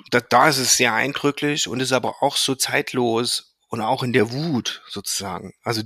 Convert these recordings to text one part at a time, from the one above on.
da ist es sehr eindrücklich und ist aber auch so zeitlos und auch in der Wut sozusagen. Also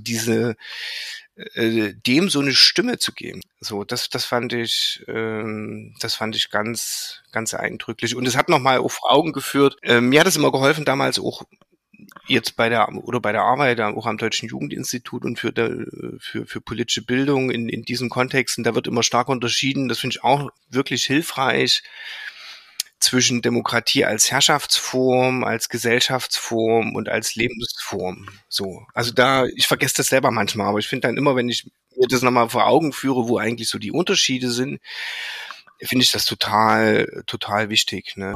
dem so eine Stimme zu geben. So, das fand ich ganz, ganz eindrücklich. Und es hat nochmal auf Augen geführt. Mir hat es immer geholfen, damals auch jetzt bei der Arbeit auch am Deutschen Jugendinstitut und für politische Bildung in diesen Kontexten, da wird immer stark unterschieden. Das finde ich auch wirklich hilfreich zwischen Demokratie als Herrschaftsform, als Gesellschaftsform und als Lebensform. So, also ich vergesse das selber manchmal, aber ich finde dann immer, wenn ich mir das nochmal vor Augen führe, wo eigentlich so die Unterschiede sind, finde ich das total, total wichtig, ne?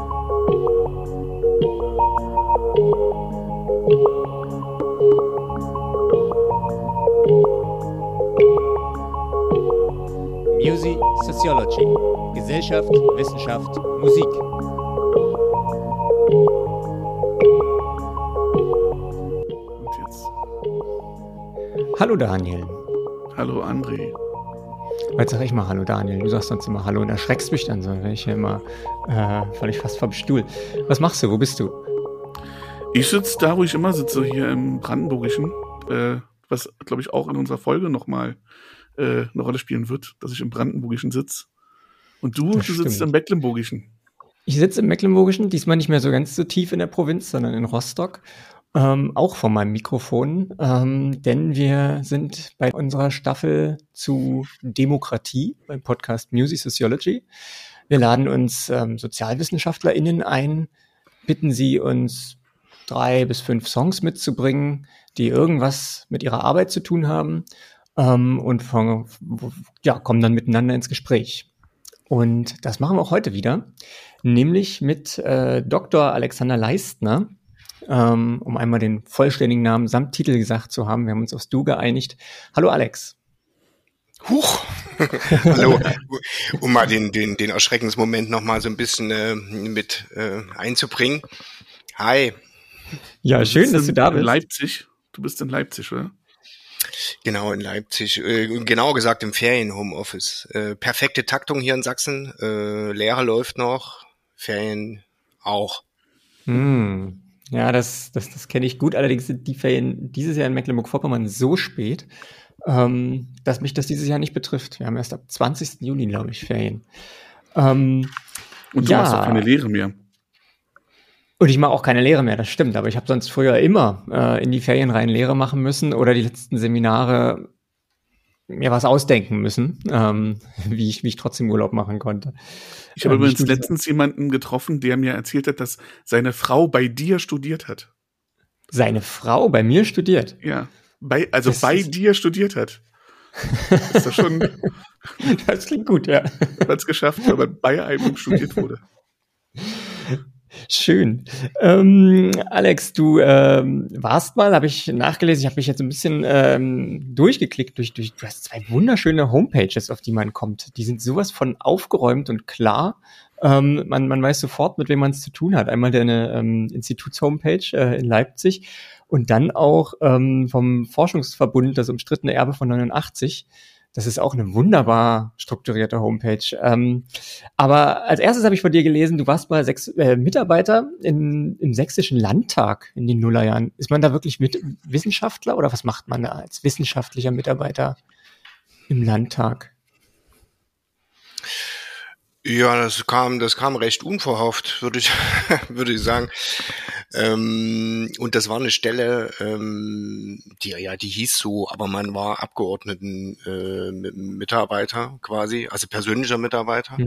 Music Sociology. Gesellschaft, Wissenschaft, Musik. Und jetzt. Hallo Daniel. Hallo André. Jetzt sag ich mal Hallo Daniel. Du sagst sonst immer Hallo und erschreckst mich dann so. Dann werde ich ja immer völlig fast vom Stuhl. Was machst du? Wo bist du? Ich sitze da, wo ich immer sitze, hier im Brandenburgischen. Was, glaube ich, auch in unserer Folge nochmal eine Rolle spielen wird, dass ich im Brandenburgischen sitze. Und du sitzt im Mecklenburgischen. Ich sitze im Mecklenburgischen, diesmal nicht mehr so ganz so tief in der Provinz, sondern in Rostock. Auch vor meinem Mikrofon, denn wir sind bei unserer Staffel zu Demokratie beim Podcast Music Sociology. Wir laden uns SozialwissenschaftlerInnen ein, bitten sie, uns 3 bis 5 Songs mitzubringen, die irgendwas mit ihrer Arbeit zu tun haben, und kommen dann miteinander ins Gespräch. Und das machen wir auch heute wieder, nämlich mit Dr. Alexander Leistner, um einmal den vollständigen Namen samt Titel gesagt zu haben. Wir haben uns aufs Du geeinigt. Hallo Alex. Huch! Hallo. Um mal den Erschreckensmoment noch mal so ein bisschen mit einzubringen. Hi. Ja, schön, dass du da bist. Leipzig. Du bist in Leipzig, oder? Genau, in Leipzig. Genauer gesagt im Ferien-Homeoffice. Perfekte Taktung hier in Sachsen. Lehre läuft noch, Ferien auch. Ja, das kenne ich gut. Allerdings sind die Ferien dieses Jahr in Mecklenburg-Vorpommern so spät, dass mich das dieses Jahr nicht betrifft. Wir haben erst ab 20. Juni, glaube ich, Ferien. Und du machst auch keine Lehre mehr. Und ich mache auch keine Lehre mehr, das stimmt. Aber ich habe sonst früher immer in die Ferien rein Lehre machen müssen oder die letzten Seminare mir was ausdenken müssen, wie ich trotzdem Urlaub machen konnte. Ich habe übrigens letztens jemanden getroffen, der mir erzählt hat, dass seine Frau bei dir studiert hat. Seine Frau bei mir studiert? Ja, bei dir studiert hat. Ist das schon... Das klingt gut, ja. Hat es geschafft, weil er bei einem studiert wurde. Schön. Alex, du warst mal, habe ich nachgelesen, ich habe mich jetzt ein bisschen durchgeklickt du hast 2 wunderschöne Homepages, auf die man kommt. Die sind sowas von aufgeräumt und klar. Man weiß sofort, mit wem man es zu tun hat. Einmal deine Instituts-Homepage in Leipzig und dann auch vom Forschungsverbund, das umstrittene Erbe von 89. Das ist auch eine wunderbar strukturierte Homepage. Aber als erstes habe ich von dir gelesen, du warst mal Mitarbeiter im Sächsischen Landtag in den Nullerjahren. Ist man da wirklich Wissenschaftler oder was macht man da als wissenschaftlicher Mitarbeiter im Landtag? Ja, das kam recht unverhofft, würde ich sagen. Und das war eine Stelle, die hieß so, aber man war Mitarbeiter quasi, also persönlicher Mitarbeiter.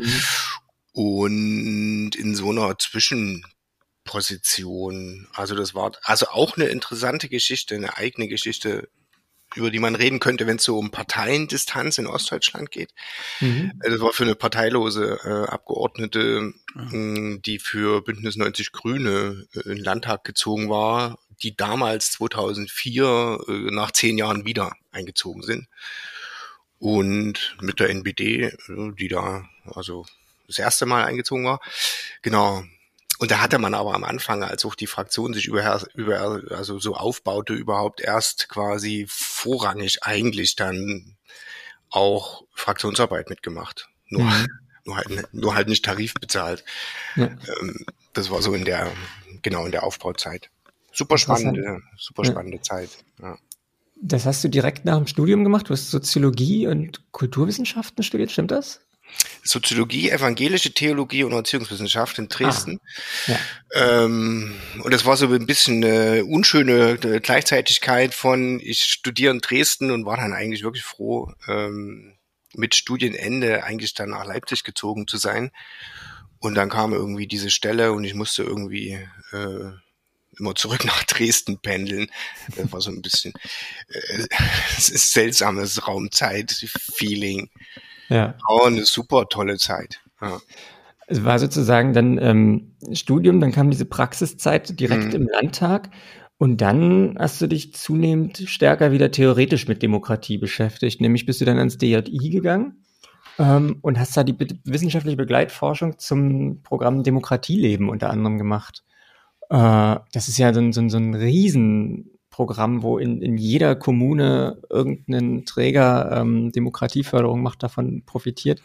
Und in so einer Zwischenposition. Also das war auch eine interessante Geschichte, eine eigene Geschichte, über die man reden könnte, wenn es so um Parteiendistanz in Ostdeutschland geht. Das war für eine parteilose Abgeordnete, die für Bündnis 90 Grüne in den Landtag gezogen war, die damals 2004 nach 10 Jahren wieder eingezogen sind. Und mit der NPD, die da also das erste Mal eingezogen war. Genau. Und da hatte man aber am Anfang, als auch die Fraktion sich also so aufbaute, überhaupt erst quasi vorrangig eigentlich dann auch Fraktionsarbeit mitgemacht. Nur halt nicht tarifbezahlt. Ja. Das war so in der Aufbauzeit. Super spannende Zeit. Ja. Das hast du direkt nach dem Studium gemacht? Du hast Soziologie und Kulturwissenschaften studiert, stimmt das? Soziologie, evangelische Theologie und Erziehungswissenschaft in Dresden. Ja. Und das war so ein bisschen eine unschöne Gleichzeitigkeit von, ich studiere in Dresden und war dann eigentlich wirklich froh, mit Studienende eigentlich dann nach Leipzig gezogen zu sein. Und dann kam irgendwie diese Stelle und ich musste irgendwie immer zurück nach Dresden pendeln. Das war so ein bisschen seltsames Raumzeit-Feeling. Ja. Aber eine super tolle Zeit. Ja. Es war sozusagen dann Studium, dann kam diese Praxiszeit direkt im Landtag und dann hast du dich zunehmend stärker wieder theoretisch mit Demokratie beschäftigt. Nämlich bist du dann ans DJI gegangen und hast da die wissenschaftliche Begleitforschung zum Programm Demokratieleben unter anderem gemacht. Das ist ja so ein Riesenprogramm, wo in jeder Kommune irgendein Träger Demokratieförderung macht, davon profitiert.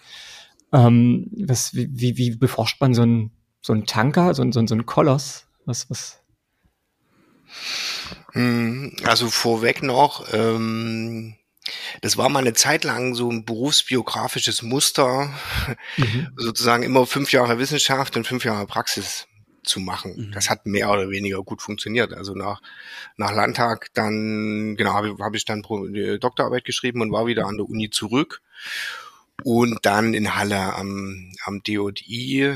Wie beforscht man so einen Tanker, so einen Koloss? Was? Also vorweg noch, das war mal eine Zeit lang so ein berufsbiografisches Muster, sozusagen immer 5 Jahre Wissenschaft und 5 Jahre Praxis zu machen. Das hat mehr oder weniger gut funktioniert. Also nach Landtag dann, genau, habe ich dann Doktorarbeit geschrieben und war wieder an der Uni zurück. Und dann in Halle am DJI,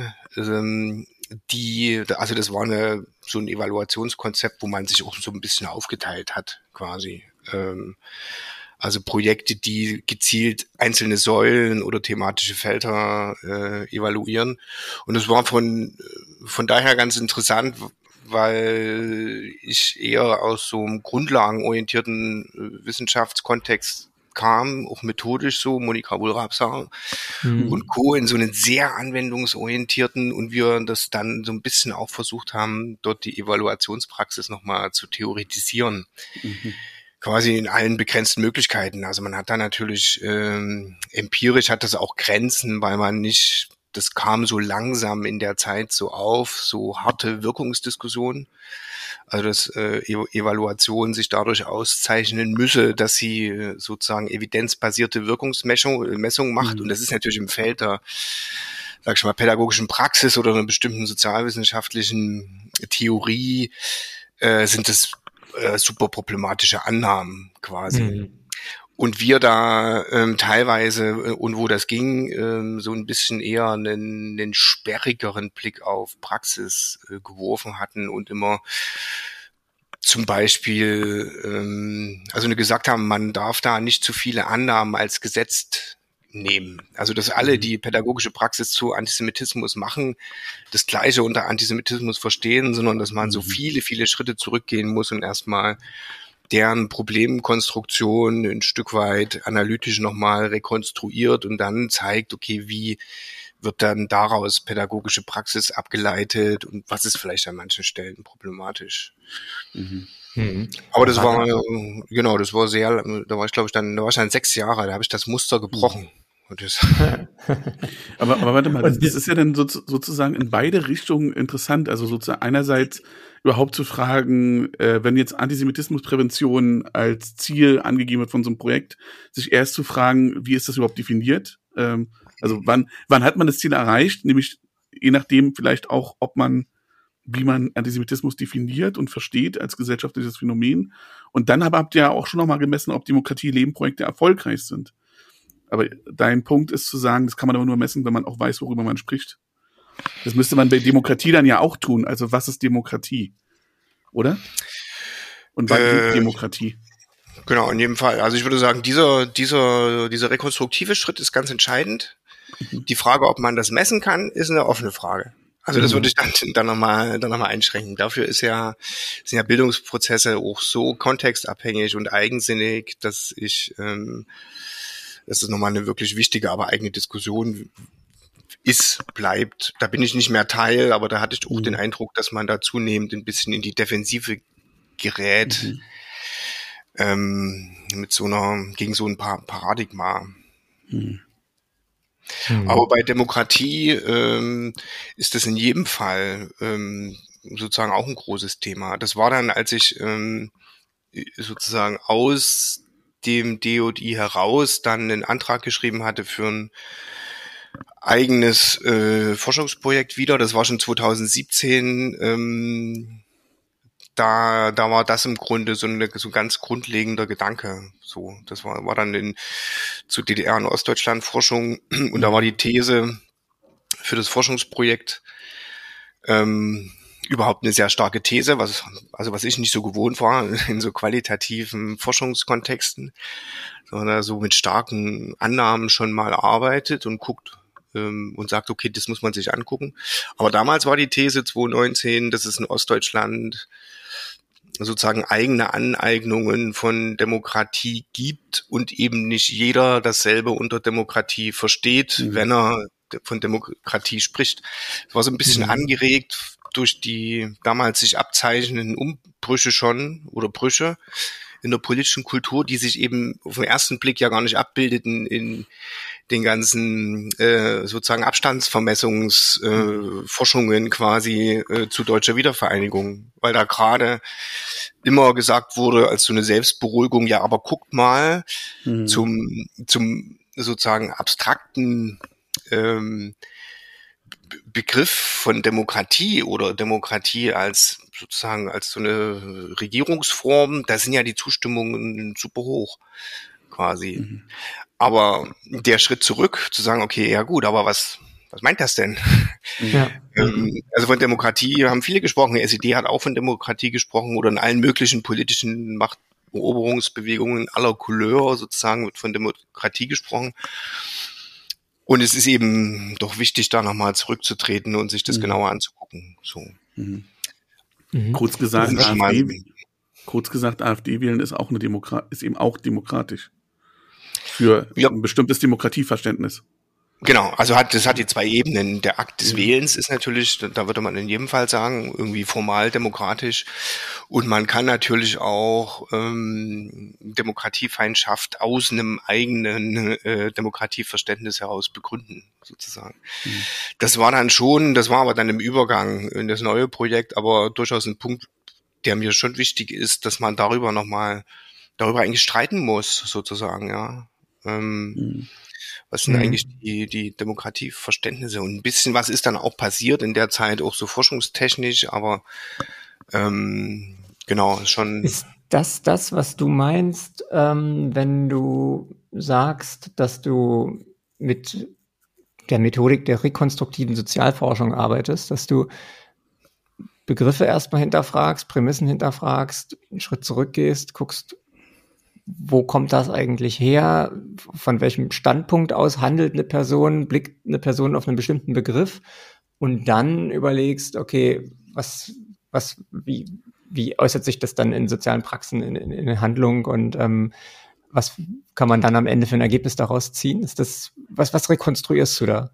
also das war so ein Evaluationskonzept, wo man sich auch so ein bisschen aufgeteilt hat, quasi. Also Projekte, die gezielt einzelne Säulen oder thematische Felder evaluieren. Und das war von daher ganz interessant, weil ich eher aus so einem grundlagenorientierten Wissenschaftskontext kam, auch methodisch so, Monika Wohlrabser und Co. in so einen sehr anwendungsorientierten und wir das dann so ein bisschen auch versucht haben, dort die Evaluationspraxis nochmal zu theoretisieren. Quasi in allen begrenzten Möglichkeiten. Also man hat da natürlich empirisch hat das auch Grenzen, weil man nicht, das kam so langsam in der Zeit so auf, so harte Wirkungsdiskussionen. Also dass Evaluation sich dadurch auszeichnen müsse, dass sie sozusagen evidenzbasierte Wirkungsmessung macht. Und das ist natürlich im Feld der, sag ich mal, pädagogischen Praxis oder einer bestimmten sozialwissenschaftlichen Theorie sind das super problematische Annahmen quasi. Und wir da teilweise, und wo das ging, so ein bisschen eher einen sperrigeren Blick auf Praxis geworfen hatten und immer zum Beispiel, also gesagt haben, man darf da nicht zu viele Annahmen als gesetzt nehmen. Also dass alle, die pädagogische Praxis zu Antisemitismus machen, das Gleiche unter Antisemitismus verstehen, sondern dass man so viele, viele Schritte zurückgehen muss und erstmal deren Problemkonstruktion ein Stück weit analytisch nochmal rekonstruiert und dann zeigt, okay, wie wird dann daraus pädagogische Praxis abgeleitet und was ist vielleicht an manchen Stellen problematisch. Aber das war, genau, das war sehr, da war ich dann 6 Jahre, da habe ich das Muster gebrochen. Aber warte mal, das ist ja dann sozusagen in beide Richtungen interessant. Also sozusagen einerseits überhaupt zu fragen, wenn jetzt Antisemitismusprävention als Ziel angegeben wird von so einem Projekt, sich erst zu fragen, wie ist das überhaupt definiert? Also wann hat man das Ziel erreicht? Nämlich je nachdem vielleicht auch, wie man Antisemitismus definiert und versteht als gesellschaftliches Phänomen. Und dann habt ihr ja auch schon nochmal gemessen, ob Demokratie-Leben-Projekte erfolgreich sind. Aber dein Punkt ist zu sagen, das kann man aber nur messen, wenn man auch weiß, worüber man spricht. Das müsste man bei Demokratie dann ja auch tun. Also was ist Demokratie? Oder? Und wann ist Demokratie? Genau, in jedem Fall. Also ich würde sagen, dieser rekonstruktive Schritt ist ganz entscheidend. Die Frage, ob man das messen kann, ist eine offene Frage. Also das würde ich dann nochmal einschränken. Dafür sind ja Bildungsprozesse auch so kontextabhängig und eigensinnig, dass das ist nochmal eine wirklich wichtige, aber eigene Diskussion bleibt. Da bin ich nicht mehr Teil, aber da hatte ich auch den Eindruck, dass man da zunehmend ein bisschen in die Defensive gerät, gegen so ein Paradigma. Aber bei Demokratie ist das in jedem Fall sozusagen auch ein großes Thema. Das war dann, als ich sozusagen aus dem DOI heraus dann einen Antrag geschrieben hatte für ein eigenes Forschungsprojekt wieder. Das war schon 2017. Da war das im Grunde so ein ganz grundlegender Gedanke. So, das war dann zu DDR- und Ostdeutschland Forschung und da war die These für das Forschungsprojekt überhaupt eine sehr starke These, was ich nicht so gewohnt war in so qualitativen Forschungskontexten, sondern so mit starken Annahmen schon mal arbeitet und guckt und sagt, okay, das muss man sich angucken. Aber damals war die These 2019, dass es in Ostdeutschland sozusagen eigene Aneignungen von Demokratie gibt und eben nicht jeder dasselbe unter Demokratie versteht, wenn er von Demokratie spricht. Es war so ein bisschen angeregt durch die damals sich abzeichnenden Umbrüche Brüche in der politischen Kultur, die sich eben auf den ersten Blick ja gar nicht abbildeten in den ganzen sozusagen Abstandsvermessungsforschungen quasi zu deutscher Wiedervereinigung, weil da gerade immer gesagt wurde als so eine Selbstberuhigung, ja, aber guckt mal zum sozusagen abstrakten Begriff von Demokratie oder Demokratie als sozusagen als so eine Regierungsform, da sind ja die Zustimmungen super hoch quasi. Aber der Schritt zurück, zu sagen, okay, ja gut, aber was meint das denn? Ja. Also von Demokratie haben viele gesprochen, die SED hat auch von Demokratie gesprochen oder in allen möglichen politischen Machteroberungsbewegungen aller Couleur sozusagen wird von Demokratie gesprochen. Und es ist eben doch wichtig, da nochmal zurückzutreten und sich das genauer anzugucken. So. Kurz gesagt, AfD wählen ist auch ist eben auch demokratisch. Für ein bestimmtes Demokratieverständnis. Genau, also das hat die zwei Ebenen. Der Akt des Wählens ist natürlich, da würde man in jedem Fall sagen, irgendwie formal demokratisch. Und man kann natürlich auch Demokratiefeindschaft aus einem eigenen Demokratieverständnis heraus begründen, sozusagen. Das war aber dann im Übergang in das neue Projekt, aber durchaus ein Punkt, der mir schon wichtig ist, dass man darüber eigentlich streiten muss, sozusagen, ja. Was sind eigentlich die Demokratieverständnisse und ein bisschen was ist dann auch passiert in der Zeit, auch so forschungstechnisch, aber genau, schon. Ist das, was du meinst, wenn du sagst, dass du mit der Methodik der rekonstruktiven Sozialforschung arbeitest, dass du Begriffe erstmal hinterfragst, Prämissen hinterfragst, einen Schritt zurückgehst, guckst, wo kommt das eigentlich her? Von welchem Standpunkt aus handelt eine Person, blickt eine Person auf einen bestimmten Begriff und dann überlegst, okay, wie äußert sich das dann in sozialen Praxen, in Handlung und was kann man dann am Ende für ein Ergebnis daraus ziehen? Ist das, was rekonstruierst du da?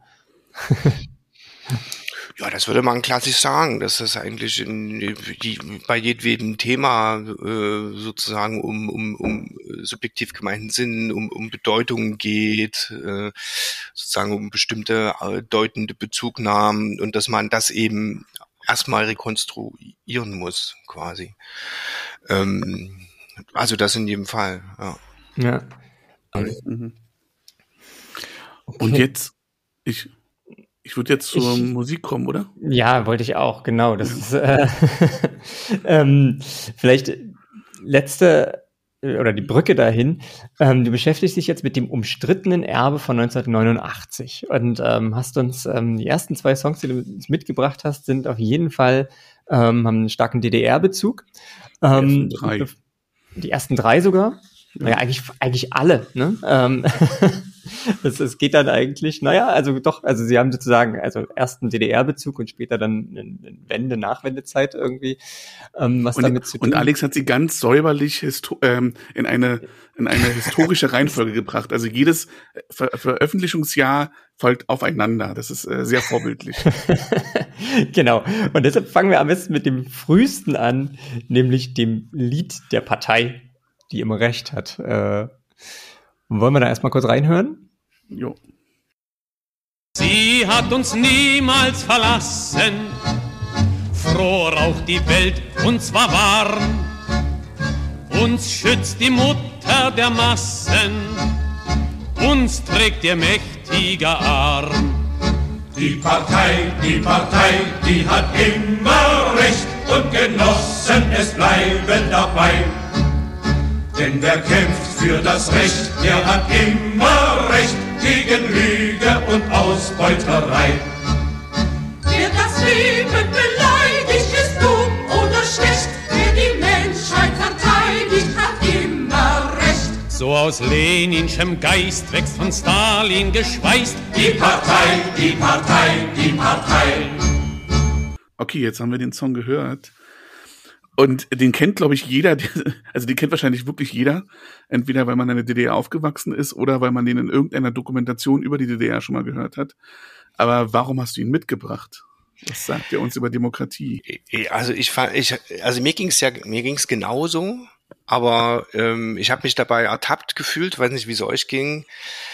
Ja, das würde man klassisch sagen, dass das eigentlich bei jedem Thema sozusagen um subjektiv gemeinten Sinn, um Bedeutungen geht, sozusagen um bestimmte deutende Bezugnahmen und dass man das eben erstmal rekonstruieren muss, quasi. Also das in jedem Fall, ja. Ja. Okay. Und jetzt, ich würde jetzt zur Musik kommen, oder? Ja, wollte ich auch, genau. Das ist vielleicht oder die Brücke dahin. Du beschäftigst dich jetzt mit dem umstrittenen Erbe von 1989 und hast uns die ersten 2 Songs, die du uns mitgebracht hast, sind auf jeden Fall haben einen starken DDR-Bezug. Die ersten 3 sogar. Ja. Naja, eigentlich alle, ne? Es geht dann eigentlich, also sie haben sozusagen, erst einen DDR-Bezug und später dann eine Nachwendezeit irgendwie, was damit zu tun. Und Alex hat sie ganz säuberlich in eine historische Reihenfolge gebracht. Also jedes Veröffentlichungsjahr folgt aufeinander. Das ist sehr vorbildlich. Genau. Und deshalb fangen wir am besten mit dem frühesten an, nämlich dem Lied der Partei, die immer recht hat. Wollen wir da erstmal kurz reinhören? Jo. Sie hat uns niemals verlassen, froh raucht die Welt und zwar warm. Uns schützt die Mutter der Massen, uns trägt ihr mächtiger Arm. Die Partei, die hat immer Recht und Genossen, es bleiben dabei. Denn wer kämpft für das Recht, der hat immer Recht gegen Lüge und Ausbeuterei. Wer das Leben beleidigt, ist dumm oder schlecht. Wer die Menschheit verteidigt, hat immer Recht. So aus Leninschem Geist wächst von Stalin geschweißt. Die Partei, die Partei, die Partei. Okay, jetzt haben wir den Song gehört. Und den kennt, glaube ich, jeder, also den kennt wahrscheinlich wirklich jeder. Entweder weil man in der DDR aufgewachsen ist oder weil man den in irgendeiner Dokumentation über die DDR schon mal gehört hat. Aber warum hast du ihn mitgebracht? Was sagt er uns über Demokratie? Also mir ging's genauso, aber ich habe mich dabei ertappt gefühlt, weiß nicht, wie es euch ging,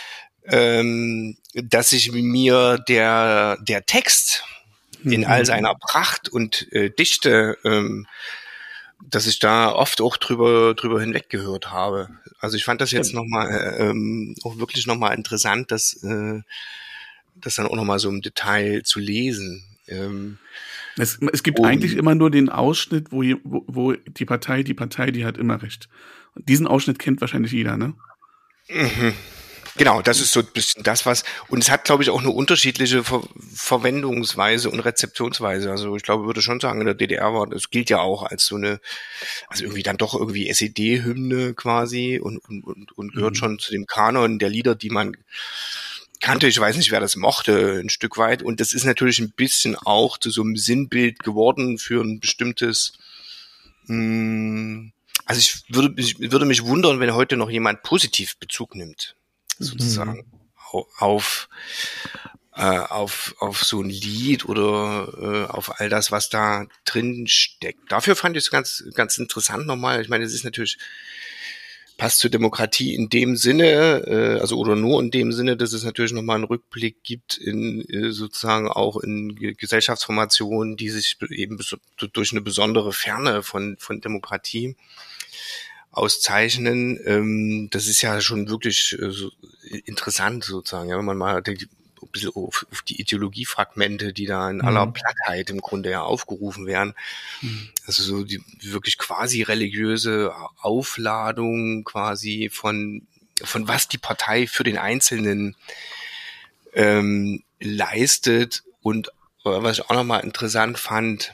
dass ich mir der Text in all seiner Pracht und Dichte, dass ich da oft auch drüber hinweg gehört habe. Also ich fand das jetzt nochmal auch wirklich nochmal interessant, das dann auch nochmal so im Detail zu lesen. Es gibt eigentlich immer nur den Ausschnitt, wo die Partei, die hat immer recht. Und diesen Ausschnitt kennt wahrscheinlich jeder, ne? Mhm. Genau, das ist so ein bisschen das, und es hat, glaube ich, auch eine unterschiedliche Verwendungsweise und Rezeptionsweise. Also ich glaube, würde schon sagen, in der DDR das gilt ja auch als so eine, also irgendwie dann doch irgendwie SED-Hymne quasi und gehört schon zu dem Kanon der Lieder, die man kannte. Ich weiß nicht, wer das mochte, ein Stück weit. Und das ist natürlich ein bisschen auch zu so einem Sinnbild geworden für ein bestimmtes, also ich würde mich wundern, wenn heute noch jemand positiv Bezug nimmt, sozusagen, auf so ein Lied oder auf all das, was da drin steckt. Dafür fand ich es ganz, ganz interessant nochmal. Ich meine, es ist natürlich, passt zur Demokratie in dem Sinne, also oder nur in dem Sinne, dass es natürlich nochmal einen Rückblick gibt in sozusagen auch in Gesellschaftsformationen, die sich eben durch eine besondere Ferne von Demokratie auszeichnen. Das ist ja schon wirklich so interessant sozusagen, ja, wenn man mal ein bisschen auf die Ideologiefragmente, die da in aller Plattheit im Grunde ja aufgerufen werden. Also so die wirklich quasi religiöse Aufladung quasi von was die Partei für den Einzelnen leistet. Und was ich auch nochmal interessant fand,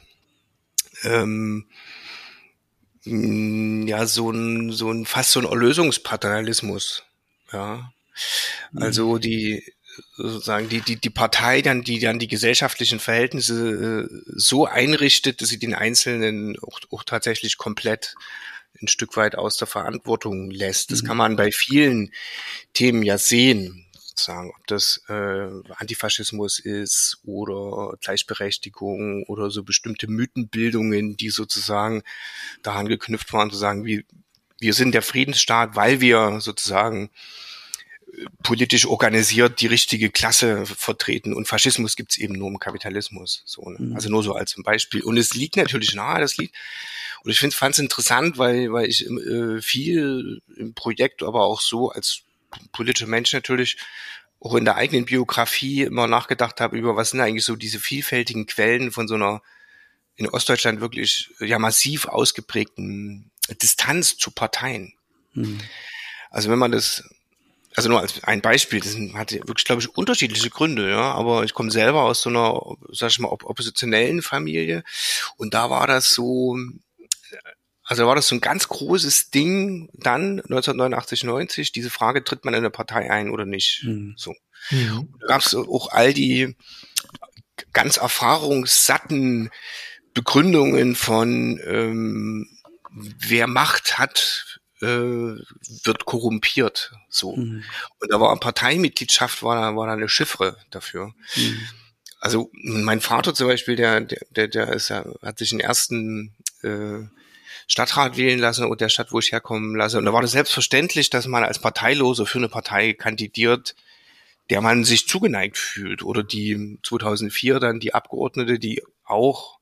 ja, fast so ein Erlösungspaternalismus, ja. Also die Partei die gesellschaftlichen Verhältnisse so einrichtet, dass sie den Einzelnen auch tatsächlich komplett ein Stück weit aus der Verantwortung lässt. Das kann man bei vielen Themen ja sehen, sozusagen, ob das Antifaschismus ist oder Gleichberechtigung oder so bestimmte Mythenbildungen, die sozusagen daran geknüpft waren, zu sagen, wir sind der Friedensstaat, weil wir sozusagen politisch organisiert die richtige Klasse vertreten, und Faschismus gibt's eben nur im Kapitalismus. So, ne? Also nur so als ein Beispiel. Und es liegt natürlich nahe, das Lied. Und ich fand es interessant, weil ich viel im Projekt, aber auch so als politischer Mensch natürlich auch in der eigenen Biografie immer nachgedacht habe über, was sind eigentlich so diese vielfältigen Quellen von so einer in Ostdeutschland wirklich ja massiv ausgeprägten Distanz zu Parteien. Also wenn man das, also nur als ein Beispiel, das hat wirklich, glaube ich, unterschiedliche Gründe, ja, aber ich komme selber aus so einer, sag ich mal, oppositionellen Familie, und da war das so, also war das so ein ganz großes Ding dann 1989, 90, diese Frage, tritt man in eine Partei ein oder nicht? So. Da gab es auch all die ganz erfahrungssatten Begründungen von wer Macht hat, wird korrumpiert. So. Und da war Parteimitgliedschaft war da eine Chiffre dafür. Also mein Vater zum Beispiel, der ist ja, hat sich den ersten Stadtrat wählen lassen und der Stadt, wo ich herkommen lasse. Und da war das selbstverständlich, dass man als Parteiloser für eine Partei kandidiert, der man sich zugeneigt fühlt, oder die 2004 dann die Abgeordnete, die auch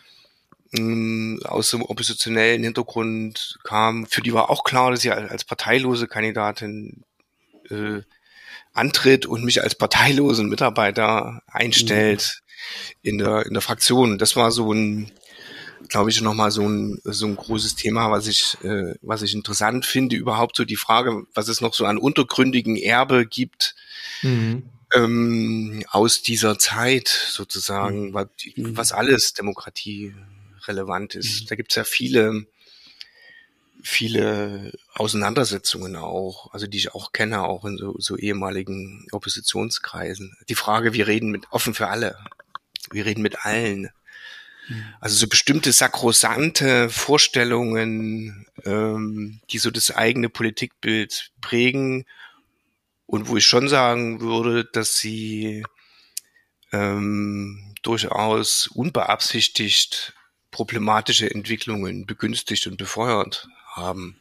aus dem oppositionellen Hintergrund kam, für die war auch klar, dass sie als parteilose Kandidatin antritt und mich als parteilosen Mitarbeiter einstellt in der Fraktion. Das war so ein, glaube ich, nochmal so ein großes Thema, was ich interessant finde, überhaupt so die Frage, was es noch so an untergründigen Erbe gibt, aus dieser Zeit sozusagen, was alles Demokratie relevant ist. Da gibt's ja viele Auseinandersetzungen auch, also die ich auch kenne, auch in so ehemaligen Oppositionskreisen. Die Frage, wir reden offen für alle. Wir reden mit allen. Also so bestimmte sakrosante Vorstellungen, die so das eigene Politikbild prägen und wo ich schon sagen würde, dass sie durchaus unbeabsichtigt problematische Entwicklungen begünstigt und befeuert haben.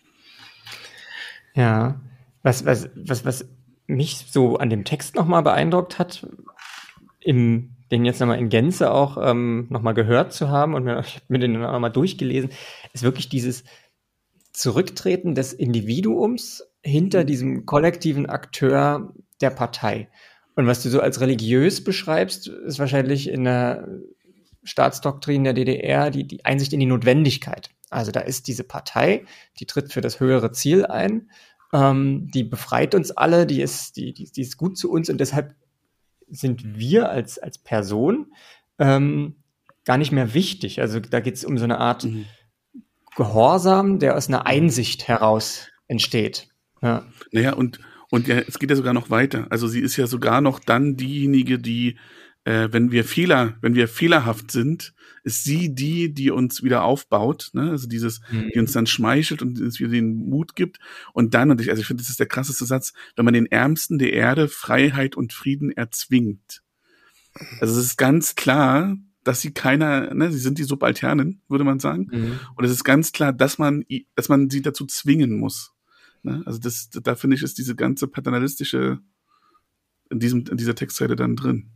Ja, was mich so an dem Text nochmal beeindruckt hat, den jetzt nochmal in Gänze auch nochmal gehört zu haben und ich habe mir den nochmal durchgelesen, ist wirklich dieses Zurücktreten des Individuums hinter diesem kollektiven Akteur der Partei. Und was du so als religiös beschreibst, ist wahrscheinlich in der Staatsdoktrin der DDR die Einsicht in die Notwendigkeit. Also da ist diese Partei, die tritt für das höhere Ziel ein, die befreit uns alle, die ist gut zu uns und deshalb sind wir als Person gar nicht mehr wichtig. Also da geht es um so eine Art Gehorsam, der aus einer Einsicht heraus entsteht. Ja. Naja, und ja, es geht ja sogar noch weiter. Also sie ist ja sogar noch dann diejenige, die wenn wir fehlerhaft sind, ist sie die uns wieder aufbaut, ne? Also die uns dann schmeichelt und uns wieder den Mut gibt. Und dann, ich finde, das ist der krasseste Satz, wenn man den Ärmsten der Erde Freiheit und Frieden erzwingt. Also es ist ganz klar, dass sie sie sind die Subalternen, würde man sagen. Und es ist ganz klar, dass man sie dazu zwingen muss. Ne? Also da finde ich, ist diese ganze paternalistische in dieser Textzeile dann drin.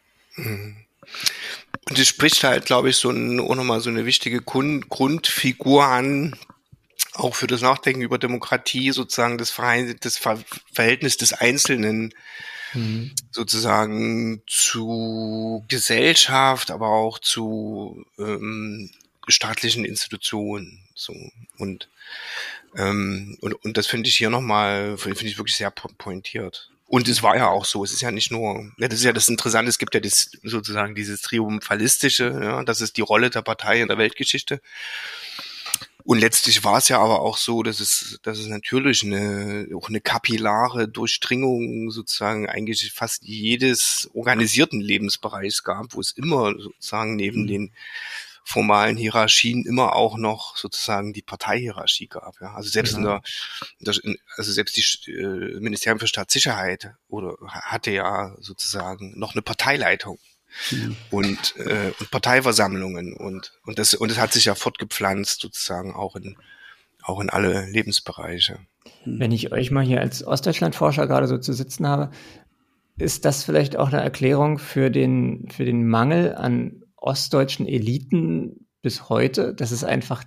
Und es spricht halt, glaube ich, auch nochmal so eine wichtige Grundfigur an, auch für das Nachdenken über Demokratie, sozusagen das Verhältnis des Einzelnen sozusagen zu Gesellschaft, aber auch zu staatlichen Institutionen. So. Und das finde ich hier nochmal, finde ich wirklich sehr pointiert. Und es war ja auch so, es ist ja nicht nur, das ist ja das Interessante, es gibt ja sozusagen dieses Triumphalistische, ja, das ist die Rolle der Partei in der Weltgeschichte. Und letztlich war es ja aber auch so, dass es natürlich auch eine kapillare Durchdringung sozusagen eigentlich fast jedes organisierten Lebensbereichs gab, wo es immer sozusagen neben den formalen Hierarchien immer auch noch sozusagen die Parteihierarchie gab. Ja? Also selbst selbst die Ministerium für Staatssicherheit hatte ja sozusagen noch eine Parteileitung und Parteiversammlungen und das hat sich ja fortgepflanzt sozusagen auch in alle Lebensbereiche. Wenn ich euch mal hier als Ostdeutschland-Forscher gerade so zu sitzen habe, ist das vielleicht auch eine Erklärung für den Mangel an ostdeutschen Eliten bis heute, dass es einfach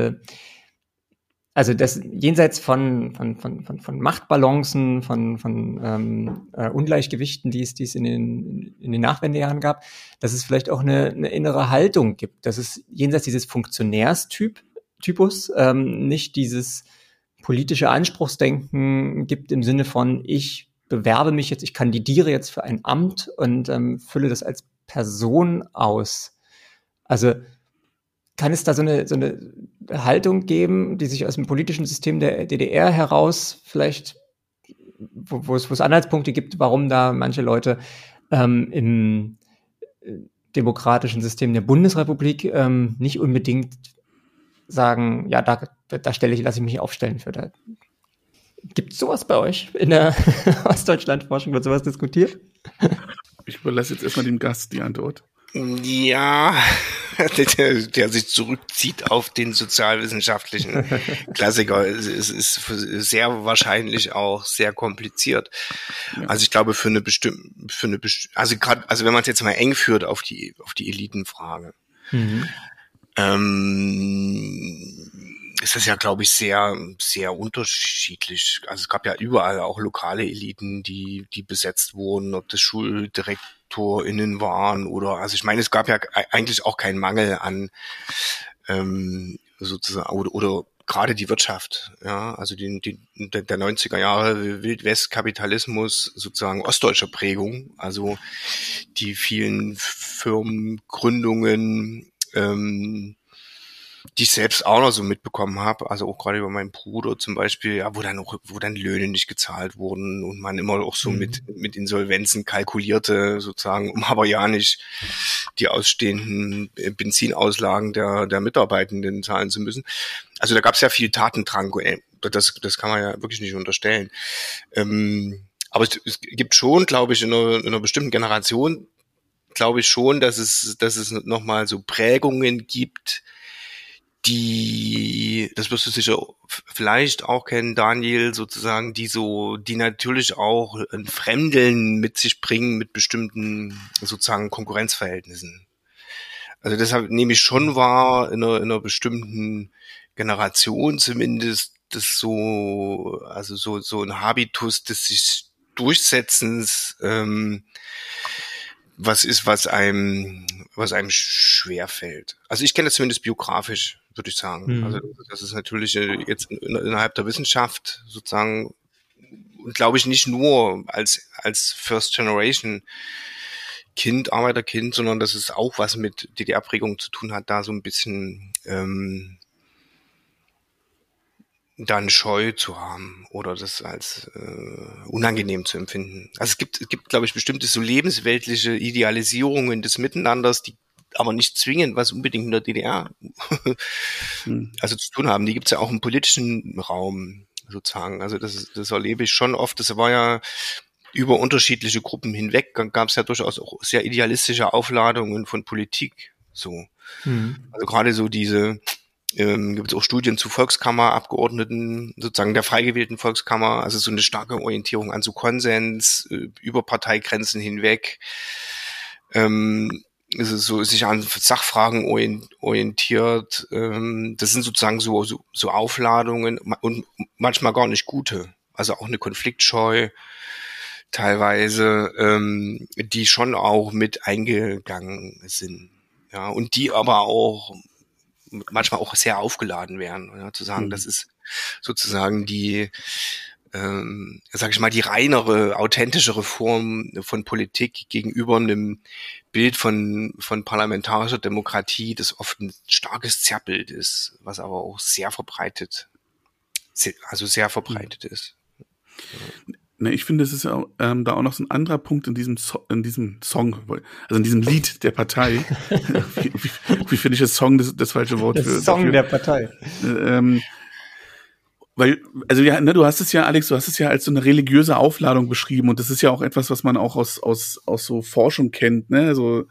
das jenseits von Machtbalancen, von Ungleichgewichten, die es in den Nachwendejahren gab, dass es vielleicht auch eine innere Haltung gibt, dass es jenseits dieses Funktionärstypus nicht dieses politische Anspruchsdenken gibt im Sinne von, ich bewerbe mich jetzt, ich kandidiere jetzt für ein Amt und fülle das als Person aus. Also kann es da so eine Haltung geben, die sich aus dem politischen System der DDR heraus vielleicht, wo es Anhaltspunkte gibt, warum da manche Leute im demokratischen System der Bundesrepublik nicht unbedingt sagen, ja, lasse ich mich aufstellen für. Gibt es sowas bei euch in der Ostdeutschland-Forschung? Wird sowas diskutiert? Ich überlasse jetzt erstmal dem Gast die Antwort. Ja, der sich zurückzieht auf den sozialwissenschaftlichen Klassiker. Es ist sehr wahrscheinlich auch sehr kompliziert. Ja. Also ich glaube, also wenn man es jetzt mal eng führt auf die Elitenfrage, ist das ja, glaube ich, sehr, sehr unterschiedlich. Also es gab ja überall auch lokale Eliten, die besetzt wurden, ob das SchuldirektorInnen waren oder, also ich meine, es gab ja eigentlich auch keinen Mangel an sozusagen oder gerade die Wirtschaft, ja, also der 90er Jahre Wildwest-Kapitalismus sozusagen ostdeutscher Prägung, also die vielen Firmengründungen, die ich selbst auch noch so mitbekommen habe, also auch gerade über meinen Bruder zum Beispiel, ja, wo dann Löhne nicht gezahlt wurden und man immer auch so mit Insolvenzen kalkulierte, sozusagen, um aber ja nicht die ausstehenden Benzinauslagen der Mitarbeitenden zahlen zu müssen. Also da gab es ja viel Tatendrang, das kann man ja wirklich nicht unterstellen. Aber es gibt schon, glaube ich, in einer bestimmten Generation, glaube ich schon, dass es nochmal so Prägungen gibt, das wirst du sicher vielleicht auch kennen, Daniel, sozusagen, die natürlich auch ein Fremdeln mit sich bringen mit bestimmten sozusagen Konkurrenzverhältnissen. Also deshalb nehme ich schon wahr, in einer bestimmten Generation zumindest, das so ein Habitus des sich Durchsetzens, was einem schwerfällt. Also ich kenne das zumindest biografisch, würde ich sagen. Also das ist natürlich jetzt innerhalb der Wissenschaft sozusagen, und glaube ich nicht nur als First Generation Kind, Arbeiterkind, sondern dass es auch was mit DDR-Prägung zu tun hat, da so ein bisschen dann Scheu zu haben oder das als unangenehm zu empfinden. Also es gibt, glaube ich, bestimmte so lebensweltliche Idealisierungen des Miteinanders, die aber nicht zwingend was unbedingt in der DDR also zu tun haben. Die gibt es ja auch im politischen Raum sozusagen. Also das erlebe ich schon oft. Das war ja über unterschiedliche Gruppen hinweg, gab es ja durchaus auch sehr idealistische Aufladungen von Politik. So, also gerade so diese gibt es auch Studien zu Volkskammerabgeordneten, sozusagen der frei gewählten Volkskammer, also so eine starke Orientierung an so Konsens über Parteigrenzen hinweg. Es ist so sich an Sachfragen orientiert. Das sind sozusagen so Aufladungen und manchmal gar nicht gute. Also auch eine Konfliktscheu teilweise, die schon auch mit eingegangen sind. Ja, und die aber auch manchmal auch sehr aufgeladen werden. Ja, zu sagen, das ist sozusagen die sag ich mal, die reinere, authentischere Form von Politik gegenüber einem Bild von parlamentarischer Demokratie, das oft ein starkes Zerrbild ist, was aber auch sehr verbreitet ist. Ne, ich finde, es ist auch, da auch noch so ein anderer Punkt in diesem Song, also in diesem Lied der Partei. wie finde ich das Song das falsche Wort für Song der Partei. Weil, also ja, ne, du hast es ja, Alex, als so eine religiöse Aufladung beschrieben und das ist ja auch etwas, was man auch aus so Forschung kennt, ne, so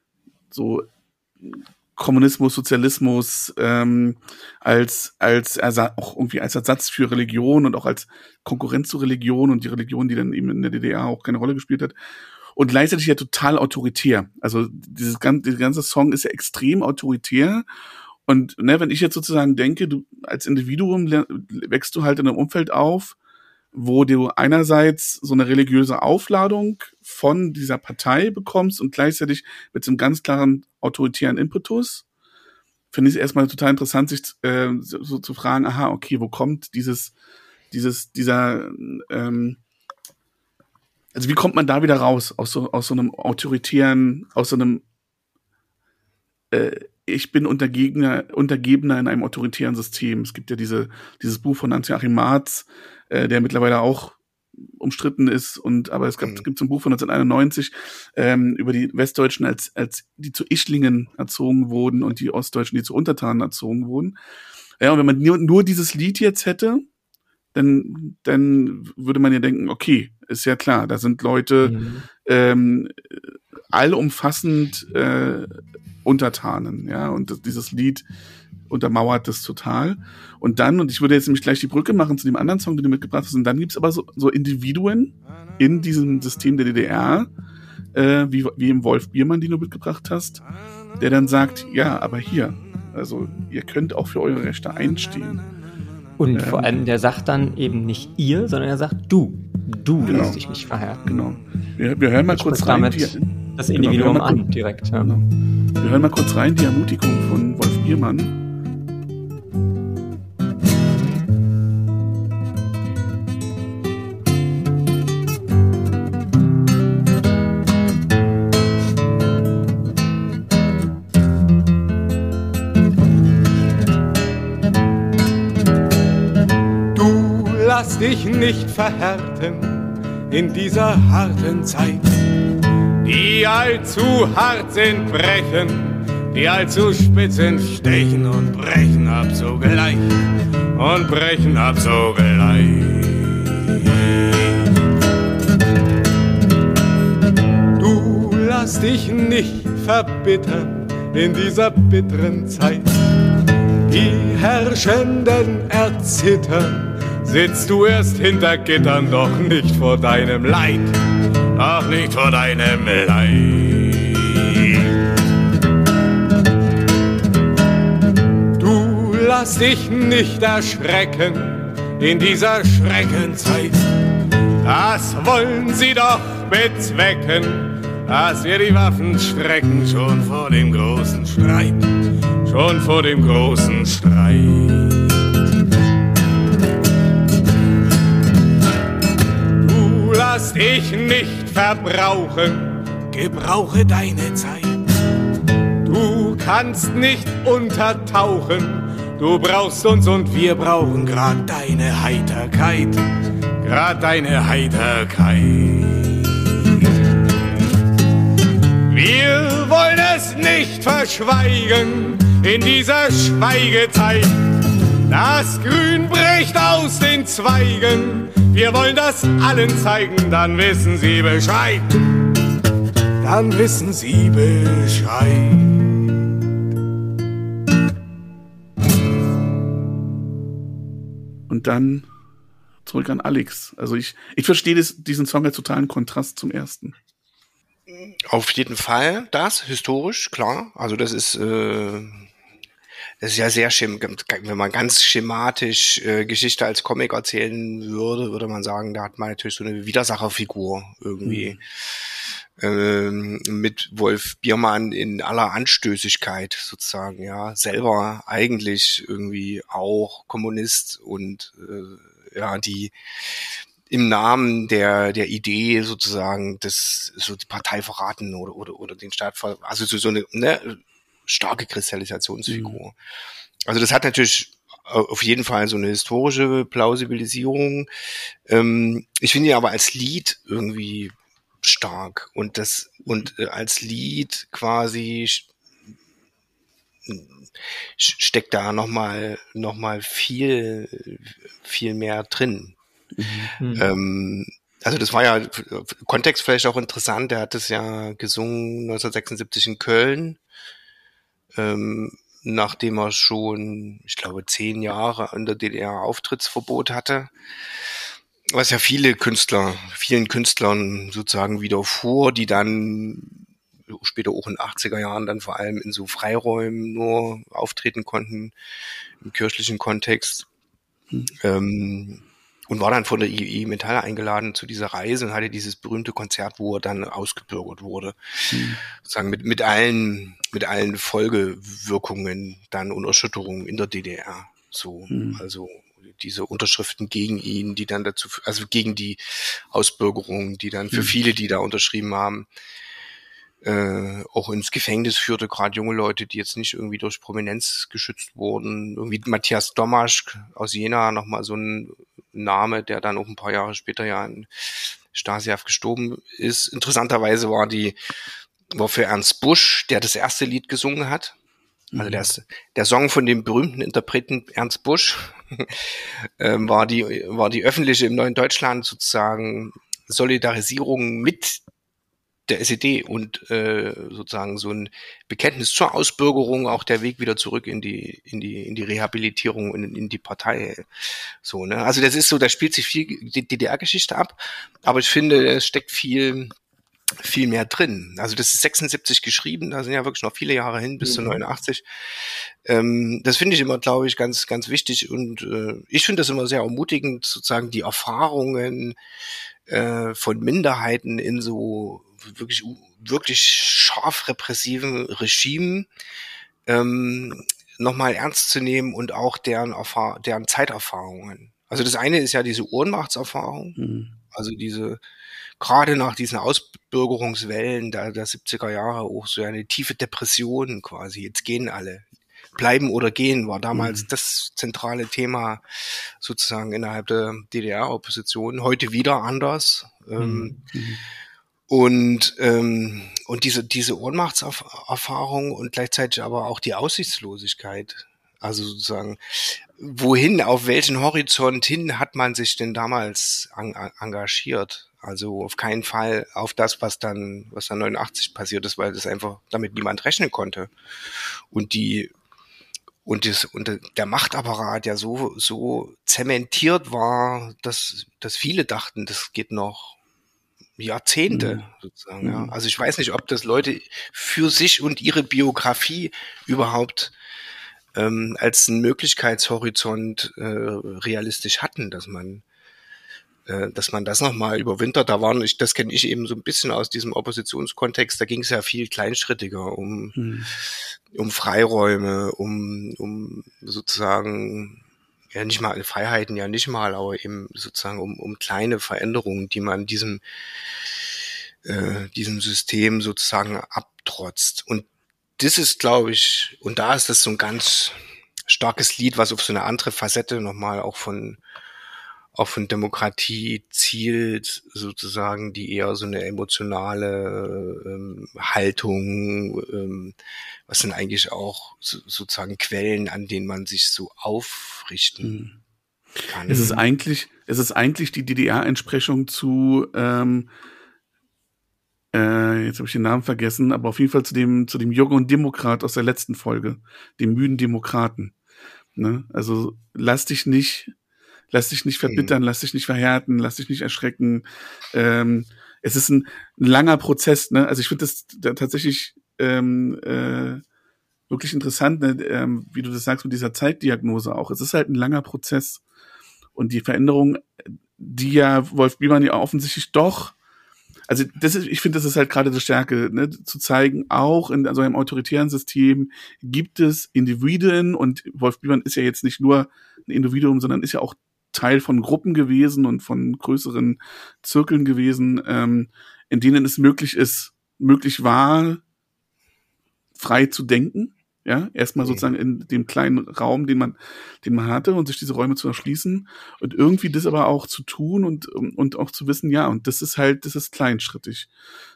Kommunismus, Sozialismus als auch irgendwie als Ersatz für Religion und auch als Konkurrenz zu Religion und die Religion, die dann eben in der DDR auch keine Rolle gespielt hat. Und gleichzeitig ja total autoritär. Also dieser ganze Song ist ja extrem autoritär. Und ne, wenn ich jetzt sozusagen denke, du als Individuum wächst du halt in einem Umfeld auf, wo du einerseits so eine religiöse Aufladung von dieser Partei bekommst und gleichzeitig mit so einem ganz klaren autoritären Impetus, finde ich es erstmal total interessant, sich so zu fragen, aha, okay, wo kommt also wie kommt man da wieder raus aus so einem autoritären, aus so einem ich bin Untergebener in einem autoritären System. Es gibt ja dieses Buch von Hans-Joachim Marz, der mittlerweile auch umstritten ist, aber es gibt so ein Buch von 1991 über die Westdeutschen, als die zu Ischlingen erzogen wurden und die Ostdeutschen, die zu Untertanen erzogen wurden. Ja, und wenn man nur dieses Lied jetzt hätte, dann würde man ja denken, okay, ist ja klar, da sind Leute allumfassend Untertanen, ja, und dieses Lied untermauert das total. Und dann, und ich würde jetzt nämlich gleich die Brücke machen zu dem anderen Song, den du mitgebracht hast, und dann gibt's aber so Individuen in diesem System der DDR, wie im Wolf Biermann, den du mitgebracht hast, der dann sagt, ja, aber hier, also ihr könnt auch für eure Rechte einstehen. Und vor allem, der sagt dann eben nicht ihr, sondern er sagt du. Du Genau. lässt dich nicht verhärten. Genau. Wir hören mal kurz rein. Das Individuum an, direkt. Ja. Genau. Wir hören mal kurz rein, die Ermutigung von Wolf Biermann. Lass dich nicht verhärten in dieser harten Zeit. Die allzu hart sind, brechen, die allzu spitz sind, stechen und brechen ab sogleich. Und brechen ab sogleich. Du lass dich nicht verbittern in dieser bitteren Zeit. Die Herrschenden erzittern. Sitzt du erst hinter Gittern, doch nicht vor deinem Leid, doch nicht vor deinem Leid. Du lass dich nicht erschrecken in dieser Schreckenzeit. Das wollen sie doch bezwecken, dass wir die Waffen strecken, schon vor dem großen Streit, schon vor dem großen Streit. Lass dich nicht verbrauchen, gebrauche deine Zeit. Du kannst nicht untertauchen, du brauchst uns und wir brauchen grad deine Heiterkeit, grad deine Heiterkeit. Wir wollen es nicht verschweigen in dieser Schweigezeit. Das Grün bricht aus den Zweigen. Wir wollen das allen zeigen, dann wissen sie Bescheid. Dann wissen sie Bescheid. Und dann zurück an Alex. Also ich verstehe diesen Song als totalen Kontrast zum ersten. Auf jeden Fall das, historisch, klar. Also das ist ja sehr wenn man ganz schematisch Geschichte als Comic erzählen würde man sagen, da hat man natürlich so eine Widersacherfigur irgendwie mit Wolf Biermann in aller Anstößigkeit sozusagen, ja, selber eigentlich irgendwie auch Kommunist und ja, die im Namen der Idee sozusagen so die Partei verraten oder den Staat also so eine starke Kristallisationsfigur. Also das hat natürlich auf jeden Fall so eine historische Plausibilisierung. Ich finde ihn aber als Lied irgendwie stark und als Lied quasi steckt da noch mal viel mehr drin. Mhm. Also das war ja Kontext vielleicht auch interessant. Er hat es ja gesungen 1976 in Köln. Nachdem er schon, ich glaube, 10 Jahre in der DDR Auftrittsverbot hatte, was ja vielen Künstlern sozusagen widerfuhr, die dann später auch in den 80er Jahren dann vor allem in so Freiräumen nur auftreten konnten, im kirchlichen Kontext. Und war dann von der IG Metall eingeladen zu dieser Reise und hatte dieses berühmte Konzert, wo er dann ausgebürgert wurde. Sozusagen mit allen Folgewirkungen dann und Erschütterungen in der DDR. So, also diese Unterschriften gegen ihn, die dann also gegen die Ausbürgerung, die dann für viele, die da unterschrieben haben, auch ins Gefängnis führte, gerade junge Leute, die jetzt nicht irgendwie durch Prominenz geschützt wurden. Irgendwie Matthias Domaschk aus Jena, nochmal so ein Name, der dann auch ein paar Jahre später ja in Stasihaft gestorben ist. Interessanterweise war für Ernst Busch, der das erste Lied gesungen hat. Also der Song von dem berühmten Interpreten Ernst Busch war die öffentliche im neuen Deutschland sozusagen Solidarisierung mit der SED und sozusagen so ein Bekenntnis zur Ausbürgerung, auch der Weg wieder zurück in die Rehabilitierung und in die Partei. So, ne? Also das ist so, da spielt sich viel die DDR-Geschichte ab, aber ich finde, es steckt viel mehr drin. Also das ist 76 geschrieben, da sind ja wirklich noch viele Jahre hin, bis zu 89. Das finde ich immer, glaube ich, ganz, ganz wichtig und ich finde das immer sehr ermutigend, sozusagen die Erfahrungen von Minderheiten in so wirklich scharf repressiven Regimen nochmal ernst zu nehmen und auch deren Zeiterfahrungen. Also das eine ist ja diese Ohnmachtserfahrung, also gerade nach diesen Ausbürgerungswellen der 70er Jahre auch so eine tiefe Depression quasi. Jetzt gehen alle. Bleiben oder gehen war damals das zentrale Thema sozusagen innerhalb der DDR-Opposition. Heute wieder anders. Und diese Ohnmachtserfahrung und gleichzeitig aber auch die Aussichtslosigkeit. Also sozusagen, wohin, auf welchen Horizont hin hat man sich denn damals engagiert? Also auf keinen Fall auf das, was dann 89 passiert ist, weil das einfach damit niemand rechnen konnte. Und der Machtapparat ja so zementiert war, dass viele dachten, das geht noch Jahrzehnte sozusagen. Ja. Also ich weiß nicht, ob das Leute für sich und ihre Biografie überhaupt als einen Möglichkeitshorizont realistisch hatten, dass man das nochmal überwintert. Das kenne ich eben so ein bisschen aus diesem Oppositionskontext, da ging es ja viel kleinschrittiger um Freiräume, um sozusagen, ja nicht mal Freiheiten, ja nicht mal, aber eben sozusagen um kleine Veränderungen, die man diesem System sozusagen abtrotzt. Und das ist, glaube ich, und da ist das so ein ganz starkes Lied, was auf so eine andere Facette nochmal auch von Demokratie zielt, sozusagen, die eher so eine emotionale Haltung, was sind eigentlich auch sozusagen Quellen, an denen man sich so aufrichten kann. Es ist eigentlich die DDR-Entsprechung zu jetzt habe ich den Namen vergessen, aber auf jeden Fall zu dem Jürgen Demokrat aus der letzten Folge, dem müden Demokraten. Ne? Also lass dich nicht verbittern, lass dich nicht verhärten, lass dich nicht erschrecken. Es ist ein langer Prozess, ne? Also ich finde das tatsächlich wirklich interessant, ne? Wie du das sagst mit dieser Zeitdiagnose auch. Es ist halt ein langer Prozess. Und die Veränderung, die ja Wolf Biermann ja offensichtlich doch, also ich finde, das ist halt gerade die Stärke, ne, zu zeigen, auch in so einem autoritären System gibt es Individuen, und Wolf Biermann ist ja jetzt nicht nur ein Individuum, sondern ist ja auch Teil von Gruppen gewesen und von größeren Zirkeln gewesen, in denen es möglich war, frei zu denken. Ja, erstmal sozusagen in dem kleinen Raum, den man hatte, und sich diese Räume zu erschließen und irgendwie das aber auch zu tun und auch zu wissen, ja, und das ist kleinschrittig.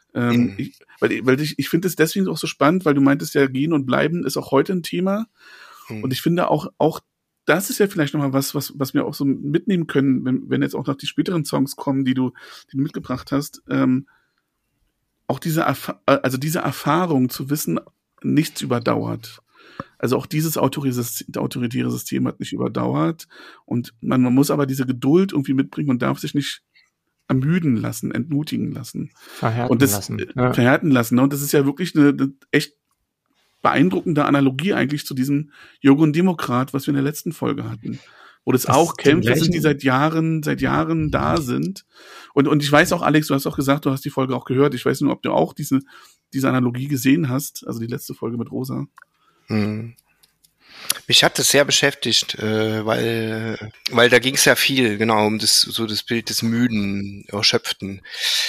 Ich finde es deswegen auch so spannend, weil du meintest ja, gehen und bleiben ist auch heute ein Thema. Und ich finde auch das ist ja vielleicht nochmal was wir auch so mitnehmen können, wenn jetzt auch noch die späteren Songs kommen, die du mitgebracht hast. Auch diese Erfahrung zu wissen, nichts überdauert. Also auch dieses autoritäre System hat nicht überdauert, und man muss aber diese Geduld irgendwie mitbringen und darf sich nicht ermüden lassen, entmutigen lassen. Verhärten lassen. Und das ist ja wirklich eine echt beeindruckende Analogie eigentlich zu diesem Jürgen Demokrat, was wir in der letzten Folge hatten. Wo das auch Kämpfer sind, die seit Jahren da sind. Und ich weiß auch, Alex, du hast auch gesagt, du hast die Folge auch gehört. Ich weiß nur, ob du auch diese Analogie gesehen hast, also die letzte Folge mit Rosa. Mich hat das sehr beschäftigt, weil da ging es ja viel, genau, um das Bild des Müden, Erschöpften.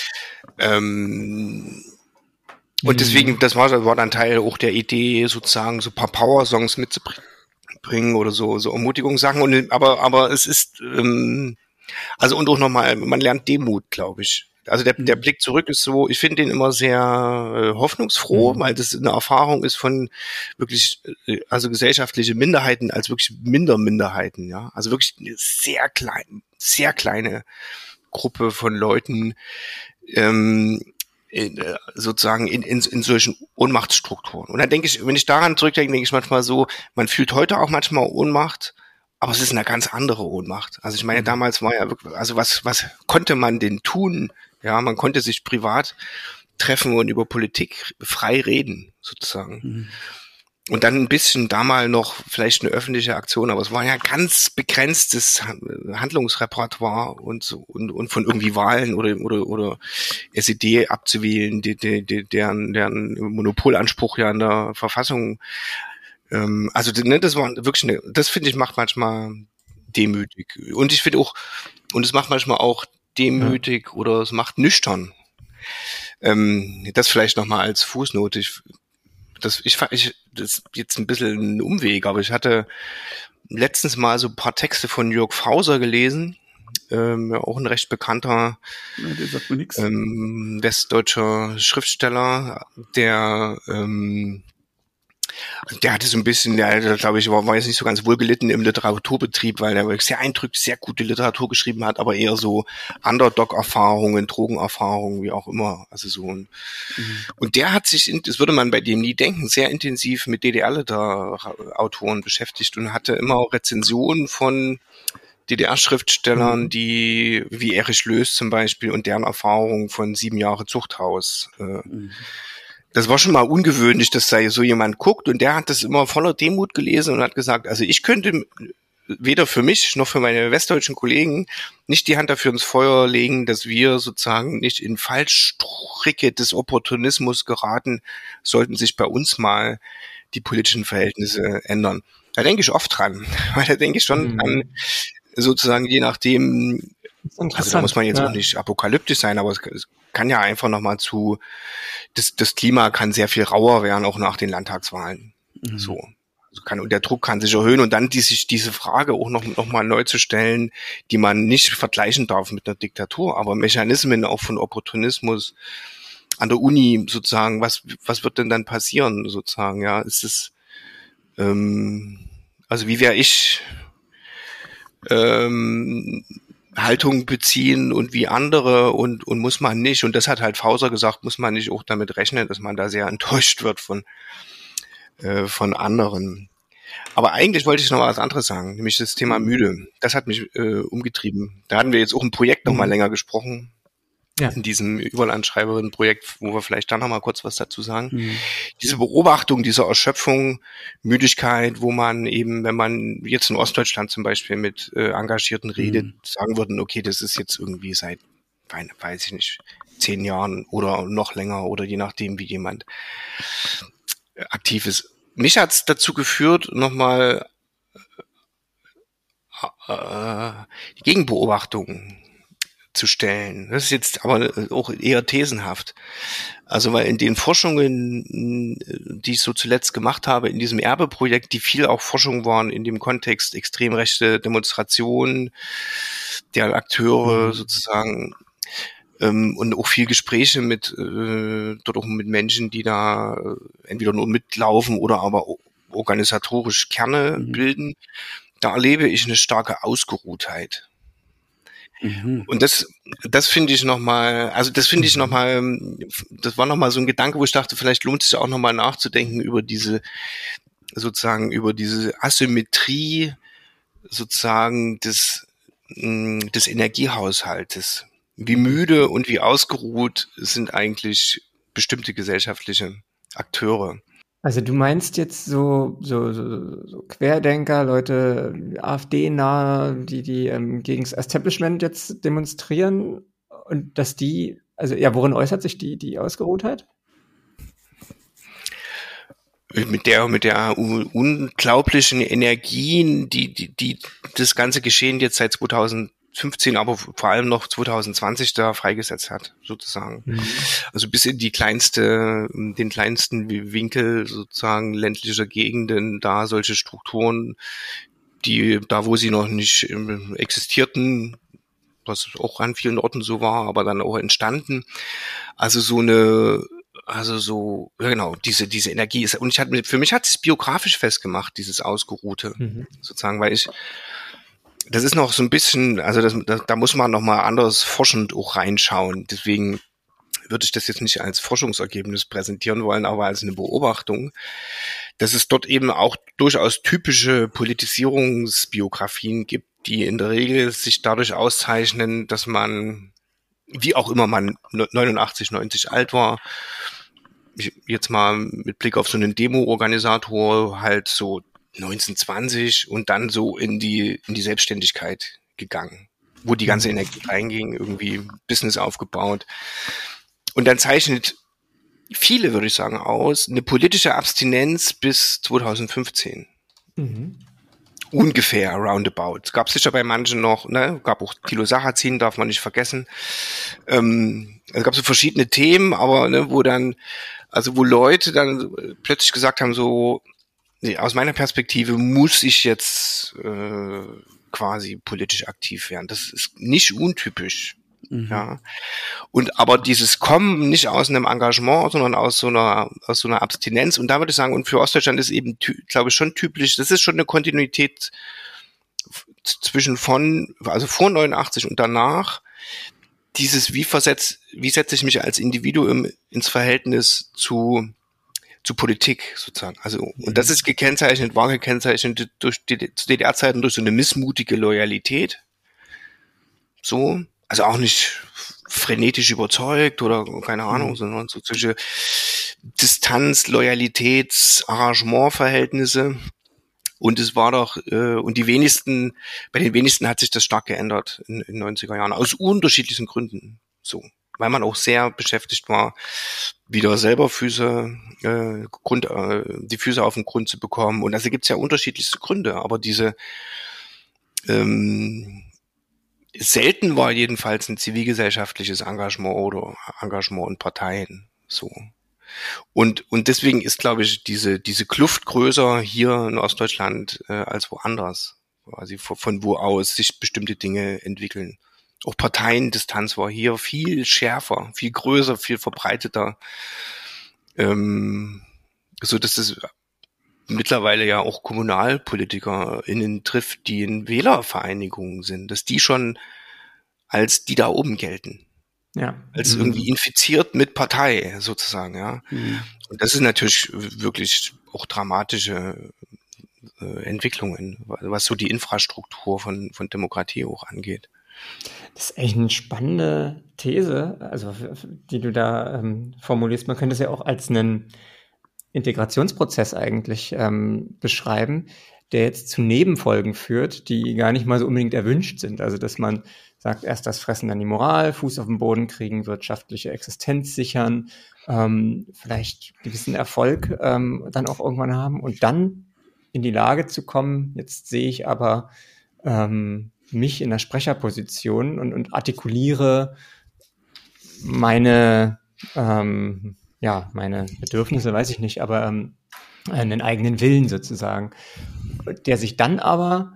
Und deswegen, das war dann Teil auch der Idee, sozusagen so ein paar Power-Songs mitzubringen oder so Ermutigungssachen. Aber es ist, also und auch nochmal, man lernt Demut, glaube ich. Also der Blick zurück ist so, ich finde den immer sehr hoffnungsfroh, weil das eine Erfahrung ist von wirklich, also gesellschaftliche Minderheiten als wirklich Minderheiten, ja. Also wirklich eine sehr kleine Gruppe von Leuten, sozusagen in solchen Ohnmachtsstrukturen. Und dann denke ich, wenn ich daran zurückdenke, denke ich manchmal so, man fühlt heute auch manchmal Ohnmacht, aber es ist eine ganz andere Ohnmacht. Also ich meine, damals war ja wirklich, also was konnte man denn tun? Ja, man konnte sich privat treffen und über Politik frei reden, sozusagen. Und dann ein bisschen da mal noch vielleicht eine öffentliche Aktion, aber es war ja ganz begrenztes Handlungsrepertoire und so, und von irgendwie Wahlen oder SED abzuwählen, deren Monopolanspruch ja in der Verfassung, also ne, das war wirklich das finde ich macht manchmal demütig. Und ich finde auch, und es macht manchmal auch demütig oder es macht nüchtern. Das vielleicht nochmal als Fußnote. Das ist jetzt ein bisschen ein Umweg, aber ich hatte letztens mal so ein paar Texte von Jörg Fauser gelesen, auch ein recht bekannter der sagt mir nix. westdeutscher Schriftsteller, der hatte so ein bisschen, der glaube ich, war jetzt nicht so ganz wohlgelitten im Literaturbetrieb, weil er sehr eindrücklich, sehr gute Literatur geschrieben hat, aber eher so Underdog-Erfahrungen, Drogenerfahrungen, wie auch immer. Also so und der hat sich, das würde man bei dem nie denken, sehr intensiv mit DDR-Autoren beschäftigt und hatte immer auch Rezensionen von DDR-Schriftstellern, die, wie Erich Löß zum Beispiel, und deren Erfahrungen von 7 Jahre Zuchthaus. Das war schon mal ungewöhnlich, dass da so jemand guckt, und der hat das immer voller Demut gelesen und hat gesagt, also ich könnte weder für mich noch für meine westdeutschen Kollegen nicht die Hand dafür ins Feuer legen, dass wir sozusagen nicht in Fallstricke des Opportunismus geraten, sollten sich bei uns mal die politischen Verhältnisse ändern. Da denke ich oft dran, weil da denke ich schon an, sozusagen je nachdem, also da muss man jetzt auch nicht apokalyptisch sein, aber es kann ja einfach nochmal das Klima kann sehr viel rauer werden, auch nach den Landtagswahlen. So. Und der Druck kann sich erhöhen, und dann diese Frage auch noch mal neu zu stellen, die man nicht vergleichen darf mit einer Diktatur, aber Mechanismen auch von Opportunismus an der Uni sozusagen, was wird denn dann passieren sozusagen, ja, ist es, also wie wäre ich, Haltung beziehen und wie andere und muss man nicht, und das hat halt Fauser gesagt, muss man nicht auch damit rechnen, dass man da sehr enttäuscht wird von anderen. Aber eigentlich wollte ich noch was anderes sagen, nämlich das Thema müde. Das hat mich umgetrieben. Da hatten wir jetzt auch ein Projekt noch mal länger gesprochen, in diesem Überlandschreiberinnen-Projekt, wo wir vielleicht dann noch mal kurz was dazu sagen. Diese Beobachtung dieser Erschöpfung, Müdigkeit, wo man eben, wenn man jetzt in Ostdeutschland zum Beispiel mit Engagierten redet, sagen würden, okay, das ist jetzt irgendwie seit, weiß ich nicht, 10 Jahren oder noch länger oder je nachdem, wie jemand aktiv ist. Mich hat's dazu geführt, nochmal die Gegenbeobachtung zu stellen. Das ist jetzt aber auch eher thesenhaft. Also weil in den Forschungen, die ich so zuletzt gemacht habe, in diesem Erbe-Projekt, die viel auch Forschung waren in dem Kontext extrem rechte Demonstrationen der Akteure sozusagen, und auch viel Gespräche dort auch mit Menschen, die da entweder nur mitlaufen oder aber organisatorisch Kerne bilden. Da erlebe ich eine starke Ausgeruhtheit. Und das finde ich nochmal, das war nochmal so ein Gedanke, wo ich dachte, vielleicht lohnt es sich auch nochmal nachzudenken über diese Asymmetrie sozusagen des Energiehaushaltes. Wie müde und wie ausgeruht sind eigentlich bestimmte gesellschaftliche Akteure. Also du meinst jetzt so Querdenker, Leute, AfD-nahe, die gegen das Establishment jetzt demonstrieren, und dass die, also ja, worin äußert sich die Ausgeruhtheit? Mit der unglaublichen Energien, die das ganze Geschehen jetzt seit 2015, aber vor allem noch 2020 da freigesetzt hat, sozusagen. Also bis in den kleinsten Winkel sozusagen ländlicher Gegenden, da solche Strukturen, da wo sie noch nicht existierten, was auch an vielen Orten so war, aber dann auch entstanden. Diese Energie ist, und für mich hat es biografisch festgemacht, dieses Ausgeruhte, sozusagen, weil das ist noch so ein bisschen, also da muss man noch mal anders forschend auch reinschauen. Deswegen würde ich das jetzt nicht als Forschungsergebnis präsentieren wollen, aber als eine Beobachtung, dass es dort eben auch durchaus typische Politisierungsbiografien gibt, die in der Regel sich dadurch auszeichnen, dass man, wie auch immer man 89, 90 alt war, jetzt mal mit Blick auf so einen Demo-Organisator halt so 1920 und dann so in die Selbstständigkeit gegangen, wo die ganze Energie reinging, irgendwie Business aufgebaut. Und dann zeichnet viele, würde ich sagen, aus, eine politische Abstinenz bis 2015. Ungefähr, roundabout. Es gab sicher bei manchen noch, ne, gab auch Thilo Sarrazin, darf man nicht vergessen. Es gab so verschiedene Themen, aber ne, wo Leute dann plötzlich gesagt haben, so, nee, aus meiner Perspektive muss ich jetzt quasi politisch aktiv werden. Das ist nicht untypisch. Ja. Und aber dieses Kommen nicht aus einem Engagement, sondern aus so einer Abstinenz. Und da würde ich sagen, und für Ostdeutschland ist eben, glaube ich, schon typisch, das ist schon eine Kontinuität zwischen also vor 89 und danach, dieses wie setze ich mich als Individuum ins Verhältnis zu Politik sozusagen. Also, und das ist war gekennzeichnet durch zu DDR-Zeiten durch so eine missmutige Loyalität. So. Also auch nicht frenetisch überzeugt oder keine Ahnung, sondern so solche Distanz-, Loyalitäts-, Arrangement-Verhältnisse. Und es war doch, und bei den wenigsten hat sich das stark geändert in den 90er Jahren, aus unterschiedlichen Gründen. So. Weil man auch sehr beschäftigt war, wieder selber die Füße auf den Grund zu bekommen. Und also gibt's ja unterschiedlichste Gründe, aber diese, selten war jedenfalls ein zivilgesellschaftliches Engagement oder Engagement in Parteien, so. Und deswegen ist, glaube ich, diese Kluft größer hier in Ostdeutschland als woanders, quasi von wo aus sich bestimmte Dinge entwickeln. Auch Parteiendistanz war hier viel schärfer, viel größer, viel verbreiteter, so dass das mittlerweile ja auch KommunalpolitikerInnen trifft, die in Wählervereinigungen sind, dass die schon als die da oben gelten. Ja. Als irgendwie infiziert mit Partei, sozusagen, ja. Und das ist natürlich wirklich auch dramatische Entwicklungen, was so die Infrastruktur von Demokratie auch angeht. Das ist echt eine spannende These, also die du da formulierst. Man könnte es ja auch als einen Integrationsprozess eigentlich beschreiben, der jetzt zu Nebenfolgen führt, die gar nicht mal so unbedingt erwünscht sind. Also dass man sagt, erst das Fressen, dann die Moral, Fuß auf den Boden kriegen, wirtschaftliche Existenz sichern, vielleicht gewissen Erfolg dann auch irgendwann haben und dann in die Lage zu kommen, jetzt sehe ich aber mich in der Sprecherposition und artikuliere meine Bedürfnisse, weiß ich nicht, aber einen eigenen Willen sozusagen, der sich dann aber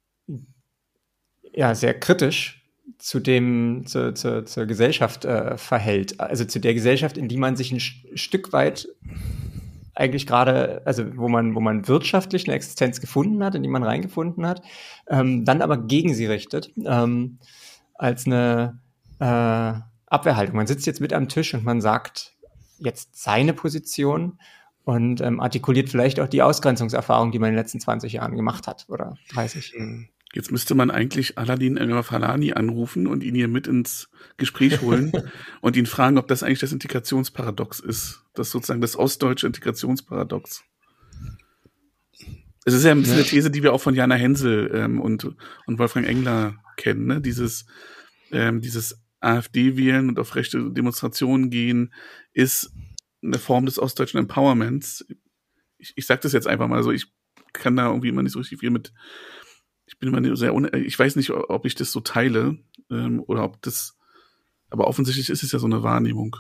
ja sehr kritisch zur Gesellschaft verhält, also zu der Gesellschaft, in die man sich ein Stück weit eigentlich gerade, also wo man wirtschaftlich eine Existenz gefunden hat, in die man reingefunden hat, dann aber gegen sie richtet, als eine Abwehrhaltung. Man sitzt jetzt mit am Tisch und man sagt jetzt seine Position und artikuliert vielleicht auch die Ausgrenzungserfahrung, die man in den letzten 20 Jahren gemacht hat oder 30. Jetzt müsste man eigentlich Aladin El-Falani anrufen und ihn hier mit ins Gespräch holen und ihn fragen, ob das eigentlich das Integrationsparadox ist. Das sozusagen das ostdeutsche Integrationsparadox. Es ist ja ein bisschen eine These, die wir auch von Jana Hensel und Wolfgang Engler kennen, ne? Dieses AfD-Wählen und auf rechte Demonstrationen gehen ist eine Form des ostdeutschen Empowerments. Ich sag das jetzt einfach mal so, ich kann da irgendwie immer nicht so richtig viel mit. Ich bin immer sehr ich weiß nicht, ob ich das so teile oder ob das, aber offensichtlich ist es ja so eine Wahrnehmung.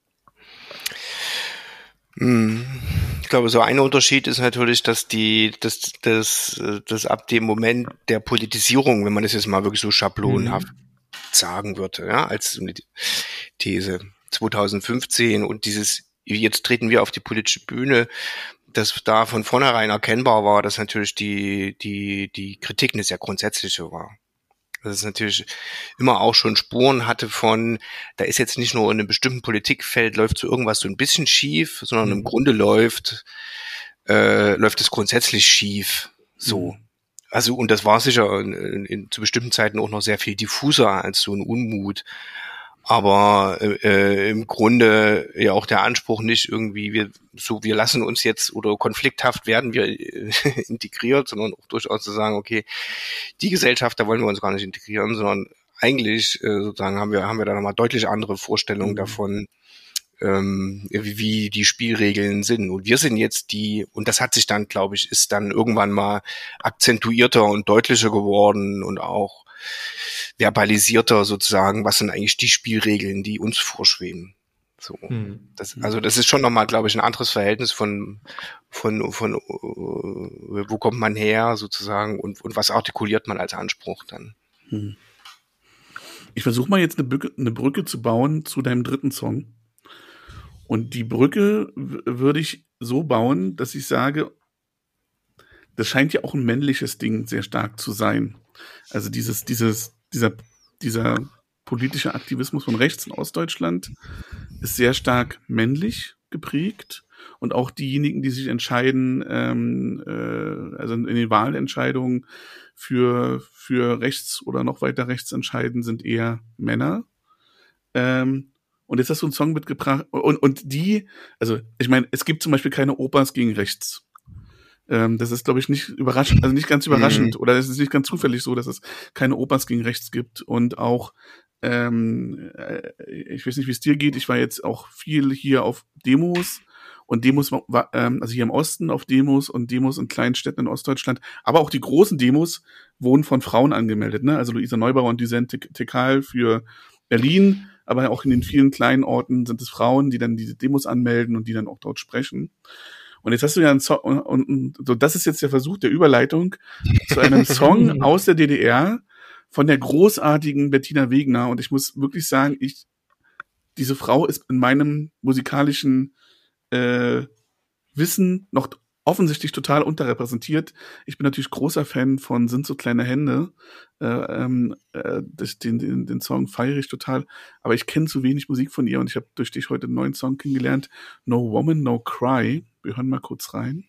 Ich glaube, so ein Unterschied ist natürlich, dass das ab dem Moment der Politisierung, wenn man das jetzt mal wirklich so schablonenhaft sagen würde, ja, als eine These 2015 und jetzt treten wir auf die politische Bühne, dass da von vornherein erkennbar war, dass natürlich die Kritik eine sehr grundsätzliche war. Das ist natürlich immer auch schon Spuren hatte von, da ist jetzt nicht nur in einem bestimmten Politikfeld läuft so irgendwas so ein bisschen schief, sondern im Grunde läuft es grundsätzlich schief. So. Also, und das war sicher zu bestimmten Zeiten auch noch sehr viel diffuser als so ein Unmut. Aber im Grunde ja auch der Anspruch nicht irgendwie, wir lassen uns jetzt oder konflikthaft werden wir integriert, sondern auch durchaus zu sagen, okay, die Gesellschaft, da wollen wir uns gar nicht integrieren, sondern eigentlich sozusagen haben wir da nochmal deutlich andere Vorstellungen davon, wie die Spielregeln sind. Und wir sind jetzt und das hat sich dann, glaube ich, ist dann irgendwann mal akzentuierter und deutlicher geworden und auch verbalisierter sozusagen, was sind eigentlich die Spielregeln, die uns vorschweben. So. Das ist schon nochmal, glaube ich, ein anderes Verhältnis von wo kommt man her sozusagen und was artikuliert man als Anspruch dann. Ich versuche mal jetzt eine Brücke zu bauen zu deinem dritten Song. Und die Brücke würde ich so bauen, dass ich sage, das scheint ja auch ein männliches Ding sehr stark zu sein. Also dieser politische Aktivismus von rechts in Ostdeutschland ist sehr stark männlich geprägt. Und auch diejenigen, die sich entscheiden, also in den Wahlentscheidungen für rechts oder noch weiter rechts entscheiden, sind eher Männer. Und jetzt hast du einen Song mitgebracht also ich meine, es gibt zum Beispiel keine Opas gegen rechts. Das ist, glaube ich, nicht überraschend, also nicht ganz überraschend, oder es ist nicht ganz zufällig so, dass es keine Opas gegen rechts gibt. Und auch, ich weiß nicht, wie es dir geht, ich war jetzt auch viel hier auf Demos und Demos, also hier im Osten auf Demos und Demos in kleinen Städten in Ostdeutschland, aber auch die großen Demos wurden von Frauen angemeldet, ne? Also Luisa Neubauer und Düsen Tekal für Berlin, aber auch in den vielen kleinen Orten sind es Frauen, die dann diese Demos anmelden und die dann auch dort sprechen. Und jetzt hast du ja einen Song, und so, das ist jetzt der Versuch der Überleitung zu einem Song aus der DDR von der großartigen Bettina Wegner. Und ich muss wirklich sagen, diese Frau ist in meinem musikalischen Wissen noch offensichtlich total unterrepräsentiert. Ich bin natürlich großer Fan von Sind so kleine Hände. Den Song feiere ich total. Aber ich kenne zu wenig Musik von ihr und ich habe durch dich heute einen neuen Song kennengelernt. No Woman, No Cry. Wir hören mal kurz rein.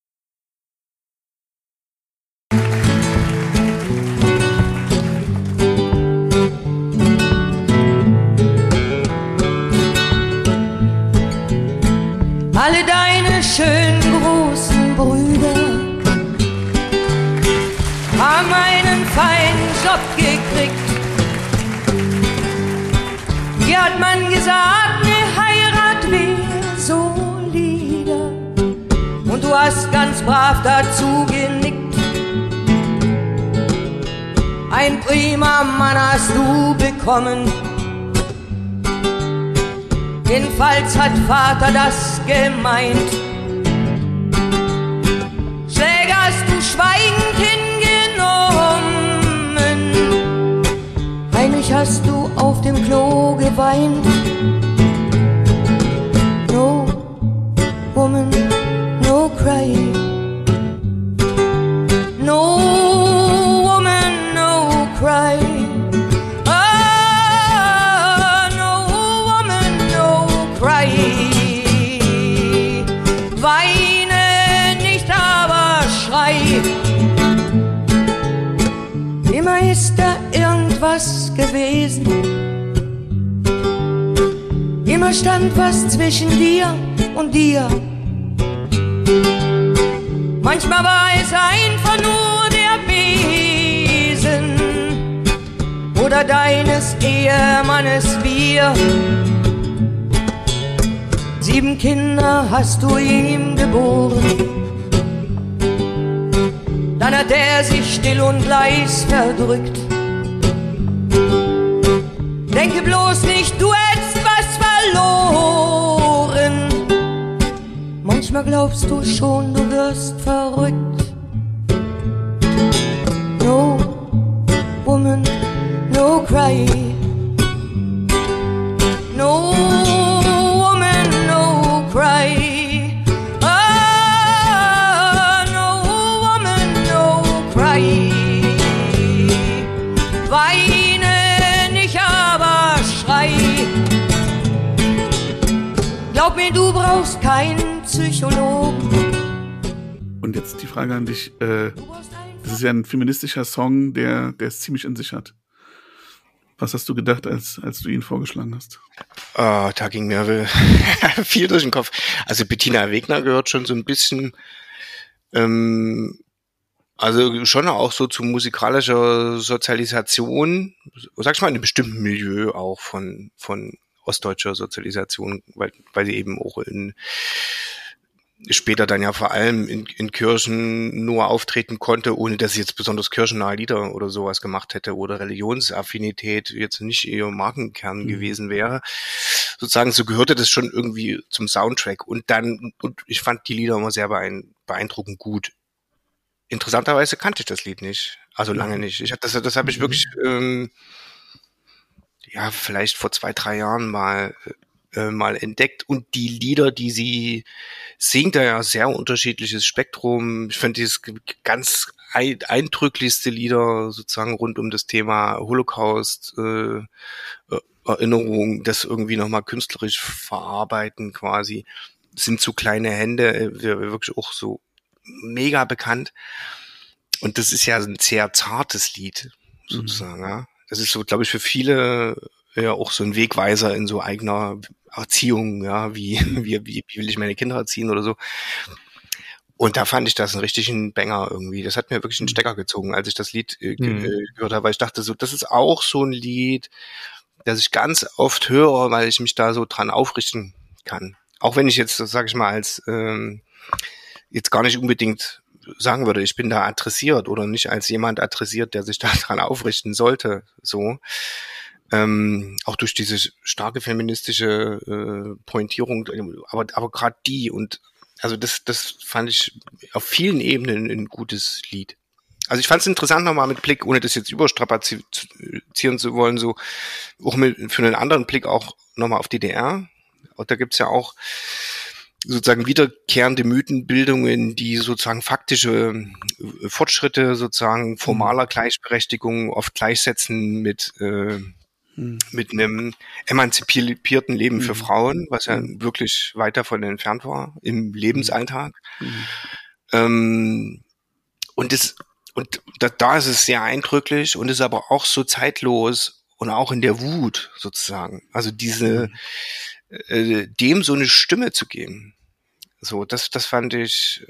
Alle deine schönen großen Brüder haben einen feinen Job gekriegt. Hier hat man gesagt, ne Heirat wäre solider. Und du hast ganz brav dazu genickt. Ein prima Mann hast du bekommen. Jedenfalls hat Vater das gemeint. Schläge hast du schweigend hingenommen. Heimlich hast du auf dem Klo geweint. No woman, no cry. No woman, no cry. Weine nicht, aber schrei. Immer ist da irgendwas gewesen. Immer stand was zwischen dir und dir. Manchmal war es einfach nur der Besen oder deines Ehemannes Bier. 7 Kinder hast du ihm geboren. Dann hat er sich still und leis verdrückt. Denke bloß nicht, du hättest was verloren. Manchmal glaubst du schon, du wirst verrückt. No woman, no cry. No woman, no cry. Oh, no woman, no cry. kein Psychologe. Und jetzt die Frage an dich. Das ist ja ein feministischer Song, der es ziemlich in sich hat. Was hast du gedacht, als du ihn vorgeschlagen hast? Da ging mir viel durch den Kopf. Also Bettina Wegner gehört schon so ein bisschen, also schon auch so zu musikalischer Sozialisation, sag ich mal, in einem bestimmten Milieu auch von ostdeutscher Sozialisation, weil sie eben auch später dann ja vor allem in Kirchen nur auftreten konnte, ohne dass sie jetzt besonders kirchennahe Lieder oder sowas gemacht hätte oder Religionsaffinität jetzt nicht ihr Markenkern gewesen wäre. Sozusagen, so gehörte das schon irgendwie zum Soundtrack. Und ich fand die Lieder immer sehr beeindruckend gut. Interessanterweise kannte ich das Lied nicht. Also lange nicht. Das habe ich wirklich, vielleicht vor 2-3 Jahren mal entdeckt, und die Lieder, die sie singt, da ja sehr unterschiedliches Spektrum. Ich finde dieses ganz eindrücklichste Lieder sozusagen rund um das Thema Holocaust, Erinnerung, das irgendwie nochmal künstlerisch verarbeiten quasi, sind so kleine Hände, wirklich auch so mega bekannt. Und das ist ja ein sehr zartes Lied sozusagen, ja. Das ist so, glaube ich, für viele ja auch so ein Wegweiser in so eigener Erziehung, ja, wie will ich meine Kinder erziehen oder so. Und da fand ich das einen richtigen Banger irgendwie. Das hat mir wirklich einen Stecker gezogen, als ich das Lied gehört habe, weil ich dachte so, das ist auch so ein Lied, das ich ganz oft höre, weil ich mich da so dran aufrichten kann. Auch wenn ich jetzt, sag ich mal, als jetzt gar nicht unbedingt sagen würde, ich bin da adressiert oder nicht als jemand adressiert, der sich da dran aufrichten sollte, so. Auch durch diese starke feministische Pointierung, aber gerade die, und also das fand ich auf vielen Ebenen ein gutes Lied. Also ich fand es interessant nochmal mit Blick, ohne das jetzt überstrapazieren zu wollen, so auch für einen anderen Blick auch nochmal auf DDR. Und da gibt's ja auch sozusagen wiederkehrende Mythenbildungen, die sozusagen faktische Fortschritte sozusagen formaler Gleichberechtigung oft gleichsetzen mit einem emanzipierten Leben für Frauen, was ja wirklich weit davon entfernt war im Lebensalltag. Und da ist es sehr eindrücklich und ist aber auch so zeitlos und auch in der Wut sozusagen. Also dem so eine Stimme zu geben. So, das fand ich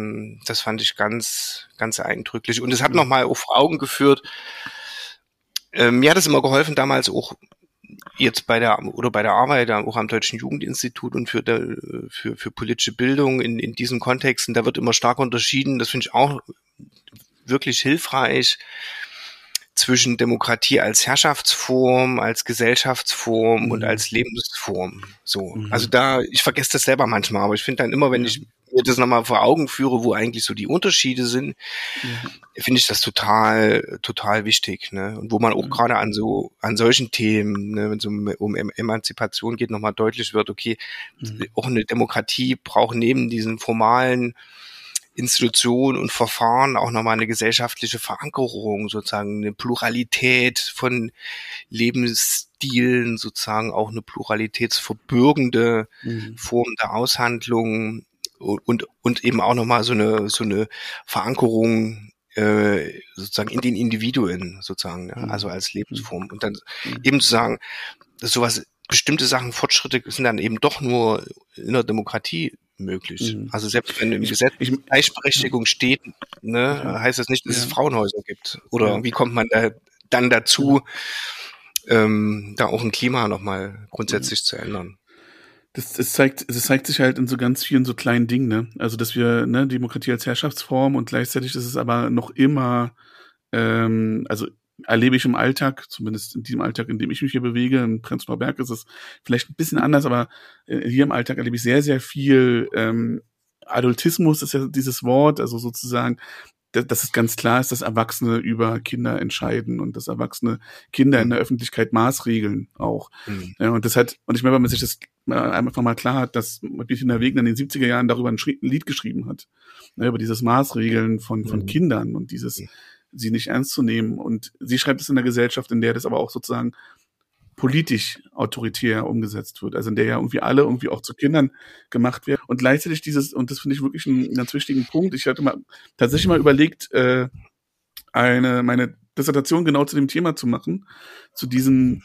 ganz, ganz eindrücklich. Und es hat nochmal auf Augen geführt. Mir hat es immer geholfen, damals auch jetzt bei der Arbeit auch am Deutschen Jugendinstitut und für politische Bildung in diesen Kontexten, da wird immer stark unterschieden. Das finde ich auch wirklich hilfreich zwischen Demokratie als Herrschaftsform, als Gesellschaftsform und als Lebensform. So. Also ich vergesse das selber manchmal, aber ich finde dann immer, wenn ich mir das nochmal vor Augen führe, wo eigentlich so die Unterschiede sind, finde ich das total, total wichtig, ne? Und wo man auch gerade an solchen Themen, ne, wenn es um Emanzipation geht, nochmal deutlich wird, okay, auch eine Demokratie braucht neben diesen formalen Institutionen und Verfahren auch nochmal eine gesellschaftliche Verankerung, sozusagen eine Pluralität von Lebensstilen, sozusagen auch eine pluralitätsverbürgende Form der Aushandlung und eben auch nochmal so eine Verankerung sozusagen in den Individuen, sozusagen, ja, also als Lebensform. Und dann eben zu sagen, dass sowas, bestimmte Sachen, Fortschritte sind dann eben doch nur in der Demokratie möglich. Also selbst wenn im Gesetz Gleichberechtigung steht, ne, heißt das nicht, dass es Frauenhäuser gibt. Oder wie kommt man da dann dazu, da auch ein Klima nochmal grundsätzlich zu ändern? Das zeigt sich halt in so ganz vielen so kleinen Dingen, ne? Also dass wir, ne, Demokratie als Herrschaftsform und gleichzeitig ist es aber noch immer, also erlebe ich im Alltag, zumindest in diesem Alltag, in dem ich mich hier bewege, in Prenzlauer Berg ist es vielleicht ein bisschen anders, aber hier im Alltag erlebe ich sehr, sehr viel Adultismus ist ja dieses Wort, also sozusagen, dass es ganz klar ist, dass Erwachsene über Kinder entscheiden und dass Erwachsene Kinder in der Öffentlichkeit maßregeln auch. Ja, und ich meine, wenn man sich das einfach mal klar hat, dass Bettina Wegner in den 70er Jahren darüber ein Lied geschrieben hat, ne, über dieses Maßregeln von Kindern und dieses sie nicht ernst zu nehmen. Und sie schreibt es in einer Gesellschaft, in der das aber auch sozusagen politisch autoritär umgesetzt wird, also in der ja irgendwie alle irgendwie auch zu Kindern gemacht werden. Und gleichzeitig und das finde ich wirklich einen ganz wichtigen Punkt, ich hatte tatsächlich mal überlegt, meine Dissertation genau zu dem Thema zu machen, zu diesen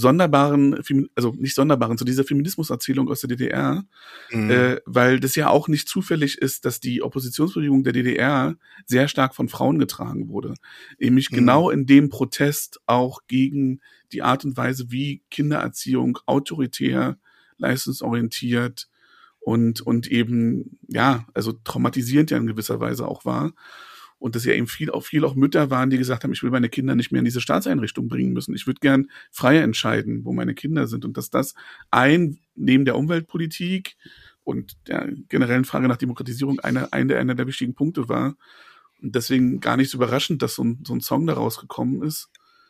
zu dieser Feminismuserzählung aus der DDR, weil das ja auch nicht zufällig ist, dass die Oppositionsbewegung der DDR sehr stark von Frauen getragen wurde. Nämlich genau in dem Protest auch gegen die Art und Weise, wie Kindererziehung autoritär, leistungsorientiert und eben, ja, also traumatisierend ja in gewisser Weise auch war. Und dass ja eben viel auch Mütter waren, die gesagt haben, ich will meine Kinder nicht mehr in diese Staatseinrichtung bringen müssen. Ich würde gern freier entscheiden, wo meine Kinder sind. Und dass das neben der Umweltpolitik und der generellen Frage nach Demokratisierung einer der wichtigen Punkte war. Und deswegen gar nicht so überraschend, dass so ein Song da rausgekommen ist.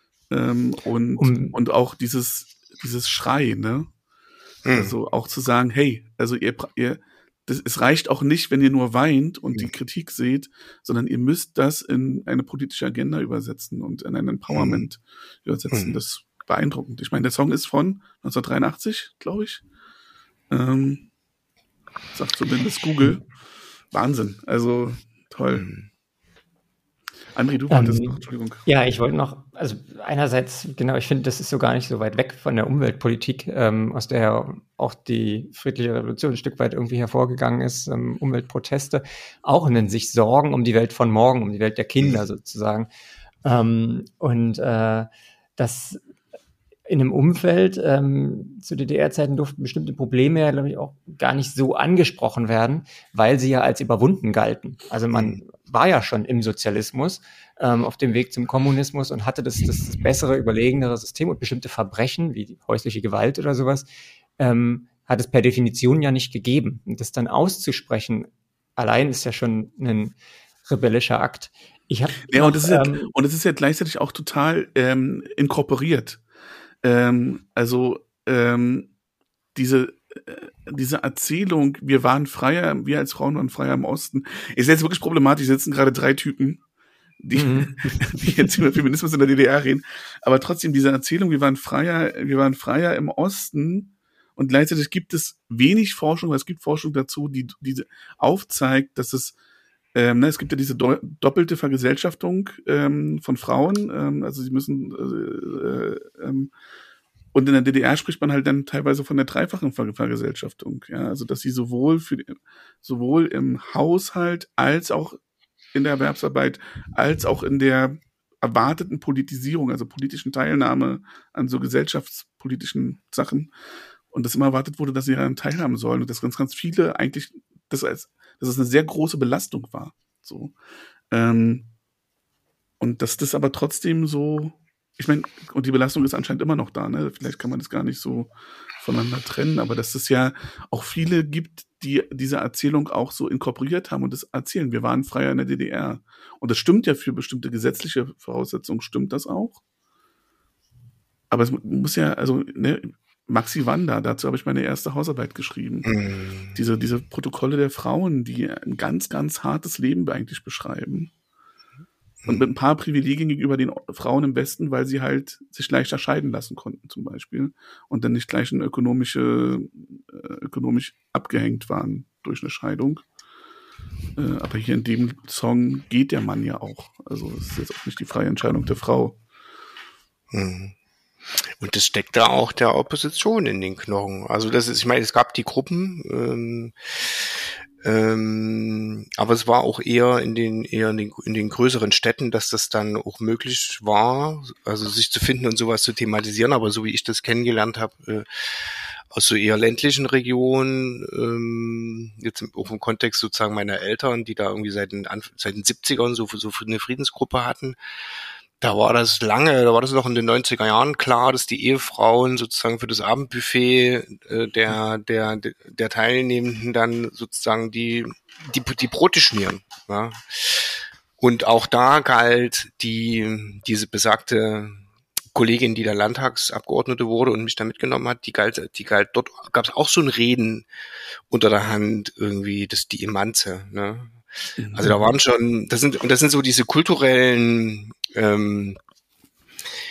Und auch dieses Schrei, ne? Also auch zu sagen, hey, also es reicht auch nicht, wenn ihr nur weint und die Kritik seht, sondern ihr müsst das in eine politische Agenda übersetzen und in ein Empowerment übersetzen. Das ist beeindruckend. Ich meine, der Song ist von 1983, glaube ich. Sagt zumindest Google. Wahnsinn. Also toll. André, du wolltest noch, Entschuldigung. Ja, ich wollte noch, also einerseits, genau, ich finde, das ist so gar nicht so weit weg von der Umweltpolitik, aus der auch die friedliche Revolution ein Stück weit irgendwie hervorgegangen ist, Umweltproteste, auch in sich Sorgen um die Welt von morgen, um die Welt der Kinder sozusagen. Das in einem Umfeld, zu DDR-Zeiten durften bestimmte Probleme ja, glaube ich, auch gar nicht so angesprochen werden, weil sie ja als überwunden galten. Also man war ja schon im Sozialismus, auf dem Weg zum Kommunismus und hatte das bessere, überlegenere System und bestimmte Verbrechen, wie die häusliche Gewalt oder sowas, hat es per Definition ja nicht gegeben. Und das dann auszusprechen, allein ist ja schon ein rebellischer Akt. Und es ist ja gleichzeitig auch total inkorporiert. Diese Erzählung, wir als Frauen waren freier im Osten, ist jetzt wirklich problematisch. Sitzen gerade 3 Typen, die jetzt über Feminismus in der DDR reden. Aber trotzdem diese Erzählung, wir waren freier im Osten, und gleichzeitig gibt es wenig Forschung, aber es gibt Forschung dazu, die aufzeigt, dass es gibt ja diese doppelte Vergesellschaftung von Frauen, also sie müssen und in der DDR spricht man halt dann teilweise von der dreifachen Vergesellschaftung, ja, also dass sie sowohl im Haushalt als auch in der Erwerbsarbeit als auch in der erwarteten Politisierung, also politischen Teilnahme an so gesellschaftspolitischen Sachen, und dass immer erwartet wurde, dass sie daran teilhaben sollen und dass ganz viele eigentlich dass es eine sehr große Belastung war, so. Und dass das aber trotzdem so, ich meine, und die Belastung ist anscheinend immer noch da, ne? Vielleicht kann man das gar nicht so voneinander trennen, aber dass es ja auch viele gibt, die diese Erzählung auch so inkorporiert haben und das erzählen. Wir waren freier in der DDR. Und das stimmt ja für bestimmte gesetzliche Voraussetzungen, stimmt das auch. Aber es muss ja, also, ne, Maxi Wanda, dazu habe ich meine erste Hausarbeit geschrieben. Diese Protokolle der Frauen, die ein ganz, ganz hartes Leben eigentlich beschreiben. Und mit ein paar Privilegien gegenüber den Frauen im Westen, weil sie halt sich leichter scheiden lassen konnten zum Beispiel und dann nicht gleich ökonomisch abgehängt waren durch eine Scheidung. Aber hier in dem Song geht der Mann ja auch. Also es ist jetzt auch nicht die freie Entscheidung der Frau. Und das steckt da auch der Opposition in den Knochen. Also das ist, ich meine, es gab die Gruppen, aber es war auch eher in den größeren Städten, dass das dann auch möglich war, also sich zu finden und sowas zu thematisieren. Aber so wie ich das kennengelernt habe, aus so eher ländlichen Regionen, jetzt auch im Kontext sozusagen meiner Eltern, die da irgendwie seit den 70ern so eine Friedensgruppe hatten. Da war das noch in den 90er Jahren klar, dass die Ehefrauen sozusagen für das Abendbuffet der Teilnehmenden dann sozusagen die Brote schmieren. Ja. Und auch da galt diese besagte Kollegin, die da Landtagsabgeordnete wurde und mich da mitgenommen hat, die galt dort gab es auch so ein Reden unter der Hand irgendwie, die Emanze, ne? Also da waren schon, das sind so diese kulturellen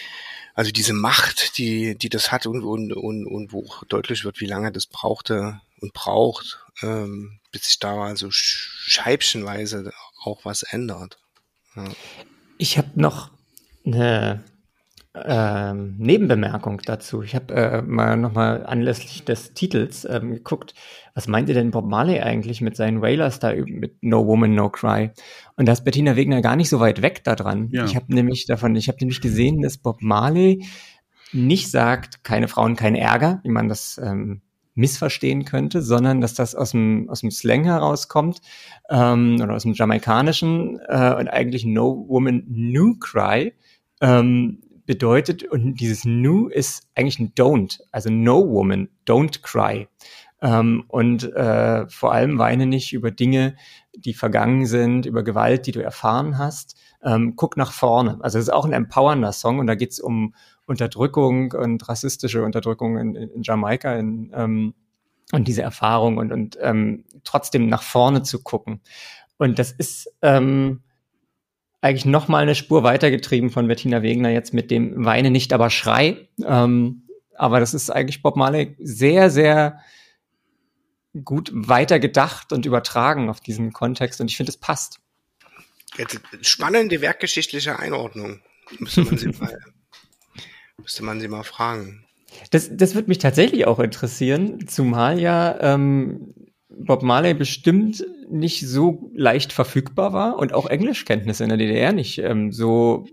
Also diese Macht, die das hat und wo deutlich wird, wie lange das brauchte und braucht, bis sich da also scheibchenweise auch was ändert. Ja. Ich habe noch eine Nebenbemerkung dazu. Ich habe nochmal anlässlich des Titels geguckt, was meinte denn Bob Marley eigentlich mit seinen Wailers da mit No Woman, No Cry? Und da ist Bettina Wegner gar nicht so weit weg daran. Ja. Ich habe nämlich gesehen, dass Bob Marley nicht sagt, keine Frauen, kein Ärger, wie man das missverstehen könnte, sondern dass das aus dem Slang herauskommt oder aus dem Jamaikanischen und eigentlich No Woman, No Cry bedeutet, und dieses Nu ist eigentlich ein Don't, also No Woman, Don't Cry. Und vor allem weine nicht über Dinge, die vergangen sind, über Gewalt, die du erfahren hast. Guck nach vorne. Also es ist auch ein empowernder Song und da geht es um Unterdrückung und rassistische Unterdrückung in Jamaika und diese Erfahrung und trotzdem nach vorne zu gucken. Und das ist eigentlich noch mal eine Spur weitergetrieben von Bettina Wegner jetzt mit dem Weine nicht, aber Schrei. Aber das ist eigentlich Bob Marley sehr, sehr gut weitergedacht und übertragen auf diesen Kontext und ich finde, es passt. Jetzt spannende werkgeschichtliche Einordnung. Müsste man sie mal fragen. Das würde mich tatsächlich auch interessieren, zumal ja Bob Marley bestimmt nicht so leicht verfügbar war und auch Englischkenntnisse in der DDR nicht so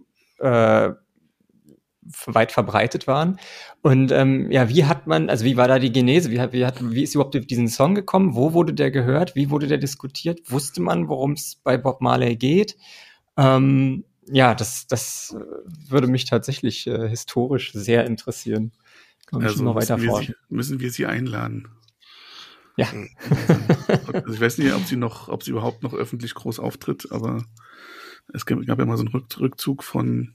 weit verbreitet waren. Und wie war da die Genese? Wie ist überhaupt auf diesen Song gekommen? Wo wurde der gehört? Wie wurde der diskutiert? Wusste man, worum es bei Bob Marley geht? Das würde mich tatsächlich historisch sehr interessieren. Also müssen wir sie einladen. Ja. Also ich weiß nicht, ob sie überhaupt noch öffentlich groß auftritt, aber es gab ja mal so einen Rückzug von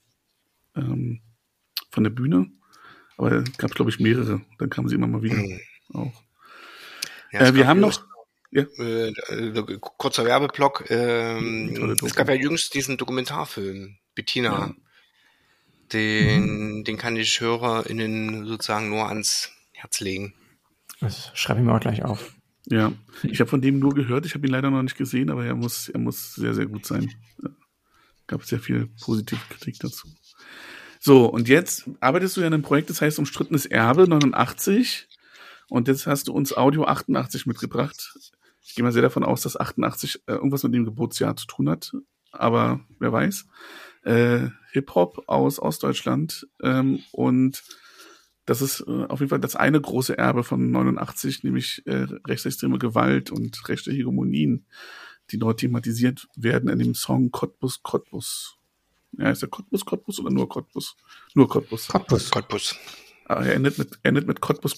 der Bühne, aber es gab, glaube ich, mehrere. Dann kam sie immer mal wieder auch. Ja, wir haben noch kurzer Werbeblock. Es gab ja jüngst diesen Dokumentarfilm, Bettina. Ja. Den kann ich HörerInnen sozusagen nur ans Herz legen. Das schreibe ich mir auch gleich auf. Ja, ich habe von dem nur gehört. Ich habe ihn leider noch nicht gesehen, aber er muss sehr, sehr gut sein. Gab sehr viel positive Kritik dazu. So, und jetzt arbeitest du ja in einem Projekt, das heißt Umstrittenes Erbe 89. Und jetzt hast du uns Audio 88 mitgebracht. Ich gehe mal sehr davon aus, dass 88 irgendwas mit dem Geburtsjahr zu tun hat. Aber wer weiß. Hip-Hop aus Ostdeutschland. Und das ist auf jeden Fall das eine große Erbe von 89, nämlich rechtsextreme Gewalt und rechte Hegemonien, die dort thematisiert werden in dem Song Cottbus, Cottbus. Ja, ist der Cottbus oder nur Cottbus? Nur Cottbus. Cottbus. Aber er endet mit Cottbus.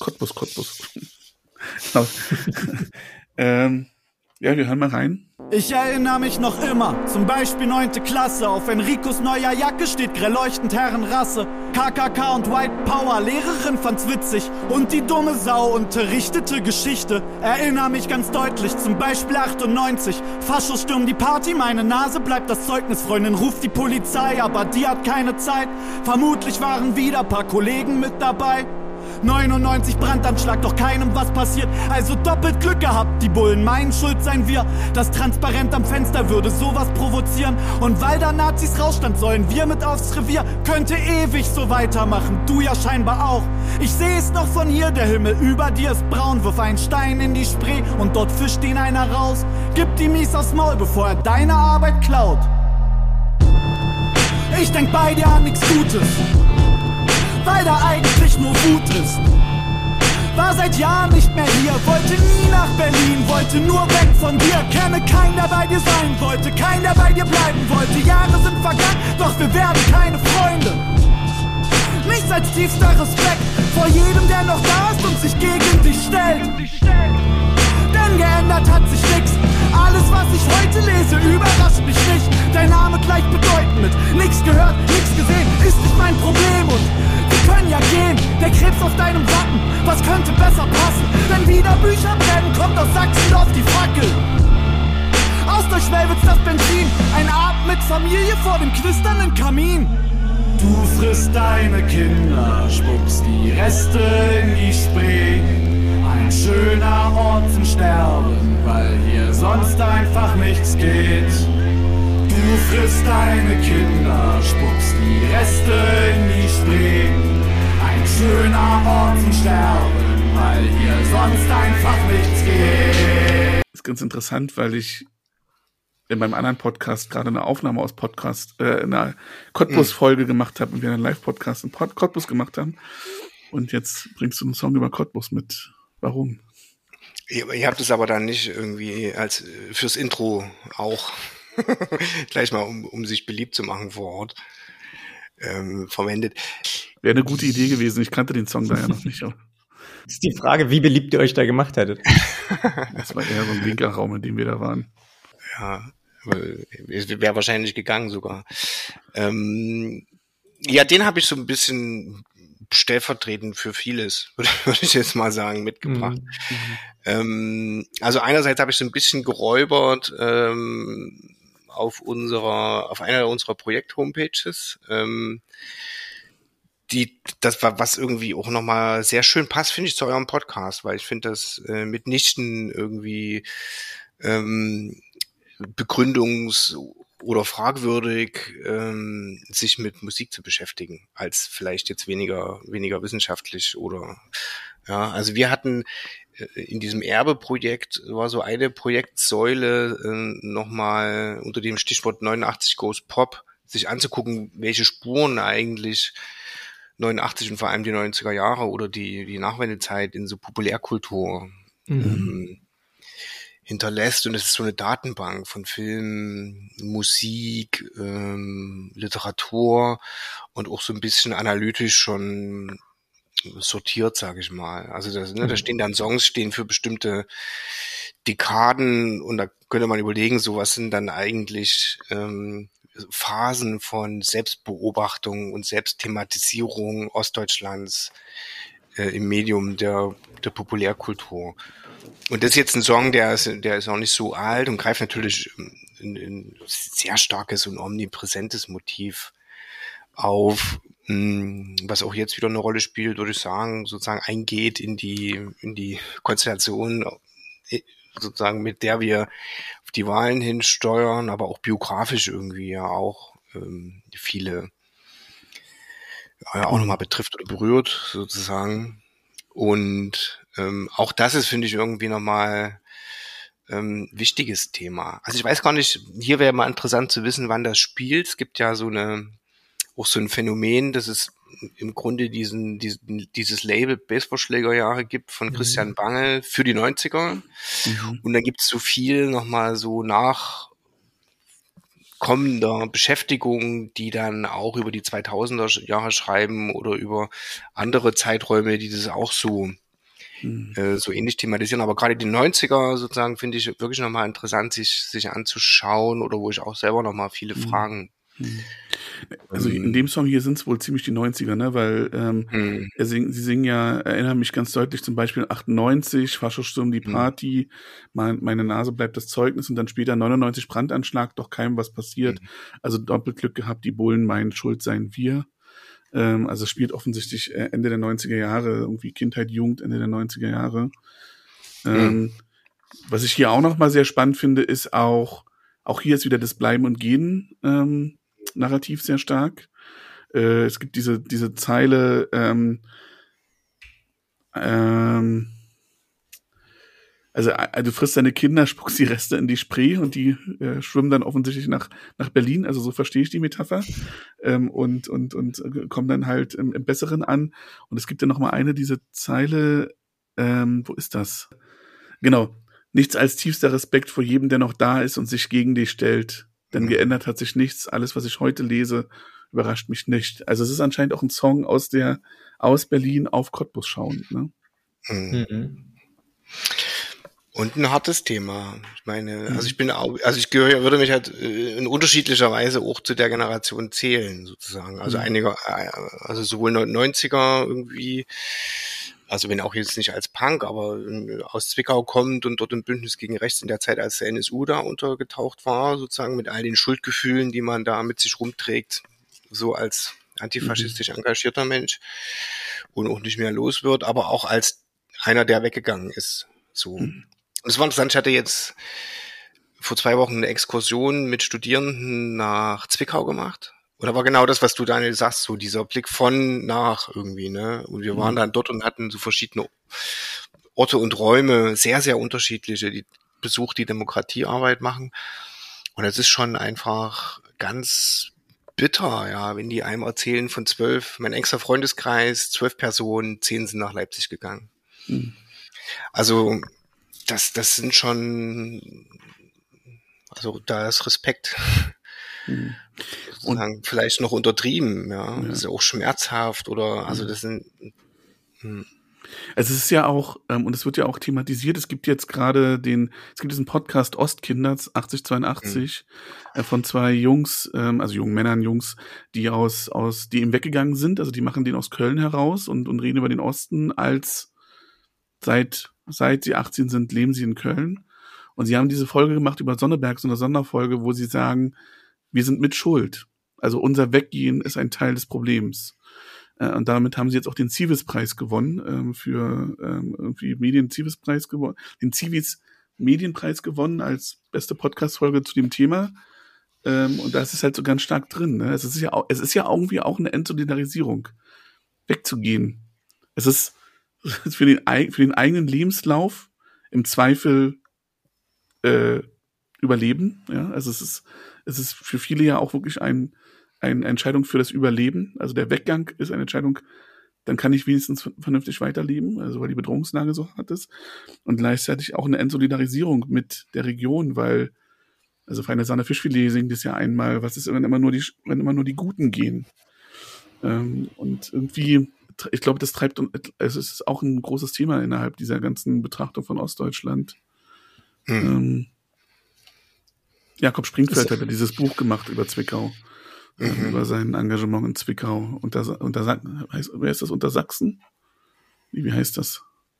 Ja, wir hören mal rein. Ich erinnere mich noch immer, zum Beispiel 9. Klasse. Auf Enricos neuer Jacke steht grell leuchtend Herrenrasse. KKK und White Power, Lehrerin fand's witzig. Und die dumme Sau unterrichtete Geschichte. Erinnere mich ganz deutlich, zum Beispiel 98. Faschos stürmen die Party, meine Nase bleibt das Zeugnis. Freundin ruft die Polizei, aber die hat keine Zeit. Vermutlich waren wieder paar Kollegen mit dabei. 99 Brandanschlag, doch keinem was passiert. Also doppelt Glück gehabt, die Bullen meinen schuld seien wir. Das Transparent am Fenster würde sowas provozieren. Und weil da Nazis rausstand, sollen wir mit aufs Revier. Könnte ewig so weitermachen, du ja scheinbar auch. Ich seh es noch von hier, der Himmel über dir ist braun. Wirf einen Stein in die Spree und dort fischt ihn einer raus. Gib die Mies aufs Maul, bevor er deine Arbeit klaut. Ich denk bei dir an nichts Gutes, weil da eigentlich nur Wut ist. War seit Jahren nicht mehr hier, wollte nie nach Berlin, wollte nur weg von dir. Kenne keinen, der bei dir sein wollte, keinen, der bei dir bleiben wollte. Jahre sind vergangen, doch wir werden keine Freunde. Nichts als tiefster Respekt vor jedem, der noch da ist und sich gegen dich stellt. Denn geändert hat sich nichts. Alles, was ich heute lese, überrascht mich nicht. Dein Name gleichbedeutend mit nichts gehört, nichts gesehen, ist nicht mein Problem. Und wir können ja gehen, der Krebs auf deinem Wappen, was könnte besser passen? Wenn wieder Bücher brennen, kommt aus Sachsendorf die Fackel. Aus der Schwelwitz das Benzin, ein Abend mit Familie vor dem knisternden Kamin. Du frisst deine Kinder, spuckst die Reste in die Spree. Ein schöner Ort zum Sterben, weil hier sonst einfach nichts geht. Du frisst deine Kinder, spuckst die Reste in die Spree. Ein schöner Ort zum Sterben, weil hier sonst einfach nichts geht. Das ist ganz interessant, weil ich in meinem anderen Podcast gerade eine Aufnahme aus einer Cottbus-Folge gemacht habe und wir einen Live-Podcast in Cottbus gemacht haben. Und jetzt bringst du einen Song über Cottbus mit. Warum? Ihr habt es aber dann nicht irgendwie als fürs Intro auch gleich mal, um sich beliebt zu machen vor Ort, verwendet. Wäre eine gute Idee gewesen. Ich kannte den Song da ja noch nicht. Aber Das ist die Frage, wie beliebt ihr euch da gemacht hättet. das war eher so ein linker Raum, in dem wir da waren. Ja, es wäre wahrscheinlich gegangen sogar. Ja, den habe ich so ein bisschen stellvertretend für vieles, würde ich jetzt mal sagen, mitgebracht. Also einerseits habe ich so ein bisschen geräubert auf einer unserer Projekt-Homepages, das war, was irgendwie auch nochmal sehr schön passt, finde ich, zu eurem Podcast, weil ich finde das mitnichten irgendwie begründungs- oder fragwürdig, sich mit Musik zu beschäftigen, als vielleicht jetzt weniger wissenschaftlich oder, ja, also wir hatten in diesem Erbe-Projekt war so eine Projektsäule nochmal unter dem Stichwort 89 Goes Pop, sich anzugucken, welche Spuren eigentlich 89 und vor allem die 90er Jahre oder die Nachwendezeit in so Populärkultur hinterlässt. Und es ist so eine Datenbank von Film, Musik, Literatur und auch so ein bisschen analytisch schon sortiert, sage ich mal. Also da stehen dann Songs für bestimmte Dekaden und da könnte man überlegen, so was sind dann eigentlich Phasen von Selbstbeobachtung und Selbstthematisierung Ostdeutschlands im Medium der Populärkultur. Und das ist jetzt ein Song, der ist auch nicht so alt und greift natürlich ein sehr starkes und omnipräsentes Motiv auf, was auch jetzt wieder eine Rolle spielt, würde ich sagen, sozusagen eingeht in die Konstellation, sozusagen, mit der wir auf die Wahlen hinsteuern, aber auch biografisch irgendwie ja auch viele auch nochmal betrifft oder berührt, sozusagen. Und auch das ist, finde ich, irgendwie nochmal wichtiges Thema. Also ich weiß gar nicht, hier wäre mal interessant zu wissen, wann das spielt. Es gibt ja auch so ein Phänomen, dass es im Grunde dieses Label Baseballschlägerjahre gibt von Christian Bangel für die 90er. Und dann gibt es so viel nochmal so nachkommender Beschäftigung, die dann auch über die 2000er Jahre schreiben oder über andere Zeiträume, die das auch so ähnlich thematisieren. Aber gerade die 90er sozusagen finde ich wirklich nochmal interessant, sich anzuschauen oder wo ich auch selber nochmal viele Fragen. Also in dem Song hier sind es wohl ziemlich die 90er, ne? Weil sie singen ja, erinnere mich ganz deutlich zum Beispiel 98, Faschosturm die Party, meine Nase bleibt das Zeugnis und dann später 99 Brandanschlag, doch keinem was passiert. Also Doppelglück gehabt, die Bullen meinen, schuld seien wir. Also spielt offensichtlich Ende der 90er Jahre, irgendwie Kindheit, Jugend, Ende der 90er Jahre. Was ich hier auch noch mal sehr spannend finde, ist auch hier ist wieder das Bleiben und Gehen Narrativ sehr stark. Es gibt diese Zeile, also du frisst deine Kinder, spuckst die Reste in die Spree und die schwimmen dann offensichtlich nach Berlin, also so verstehe ich die Metapher, und kommen dann halt im Besseren an. Und es gibt ja noch mal diese Zeile, wo ist das? Genau, nichts als tiefster Respekt vor jedem, der noch da ist und sich gegen dich stellt. Denn geändert hat sich nichts. Alles, was ich heute lese, überrascht mich nicht. Also es ist anscheinend auch ein Song aus Berlin auf Cottbus schauend. Ne? Und ein hartes Thema. Ich meine, würde mich halt in unterschiedlicher Weise auch zu der Generation zählen, sozusagen. Also also sowohl 90er irgendwie, also wenn auch jetzt nicht als Punk, aber aus Zwickau kommt und dort im Bündnis gegen Rechts in der Zeit, als der NSU da untergetaucht war, sozusagen mit all den Schuldgefühlen, die man da mit sich rumträgt, so als antifaschistisch engagierter Mensch und auch nicht mehr los wird, aber auch als einer, der weggegangen ist. So. Und es war interessant, ich hatte jetzt vor 2 Wochen eine Exkursion mit Studierenden nach Zwickau gemacht. Und da war genau das, was du, Daniel, sagst, so dieser Blick von nach irgendwie, ne? Und wir waren dann dort und hatten so verschiedene Orte und Räume, sehr, sehr unterschiedliche, die besucht, die Demokratiearbeit machen. Und es ist schon einfach ganz bitter, ja, wenn die einem erzählen von 12, mein engster Freundeskreis, 12 Personen, 10 sind nach Leipzig gegangen. Also, das sind schon, also da ist Respekt. Und vielleicht noch untertrieben, ja. Das ist auch schmerzhaft oder, also das sind, Es ist ja auch, und es wird ja auch thematisiert, es gibt jetzt gerade diesen Podcast Ostkinders 8082 von 2 Jungs, also jungen Männern, Jungs, die die eben weggegangen sind, also die machen den aus Köln heraus und reden über den Osten, als seit sie 18 sind, leben sie in Köln. Und sie haben diese Folge gemacht über Sonneberg, so eine Sonderfolge, wo sie sagen, wir sind mit Schuld. Also unser Weggehen ist ein Teil des Problems. Und damit haben sie jetzt auch den Civis-Preis gewonnen, für irgendwie Medien-Civis-Preis gewonnen, den Civis-Medienpreis gewonnen als beste Podcast-Folge zu dem Thema. Und da ist es halt so ganz stark drin. Ne? Es ist ja irgendwie auch eine Entsolidarisierung, wegzugehen. Es ist für den eigenen Lebenslauf im Zweifel Überleben. Ja? Also es ist für viele ja auch wirklich eine Entscheidung für das Überleben. Also der Weggang ist eine Entscheidung, dann kann ich wenigstens vernünftig weiterleben, also weil die Bedrohungslage so hart ist. Und gleichzeitig auch eine Entsolidarisierung mit der Region, weil, also Feine Sahne Fischfilet singt es ja einmal, was ist, wenn immer nur die Guten gehen. Und irgendwie, ich glaube, das treibt, es ist auch ein großes Thema innerhalb dieser ganzen Betrachtung von Ostdeutschland. Jakob Springfeld hat ja dieses Buch gemacht über Zwickau. Über sein Engagement in Zwickau. Wer ist das? Unter Sachsen? Wie heißt das?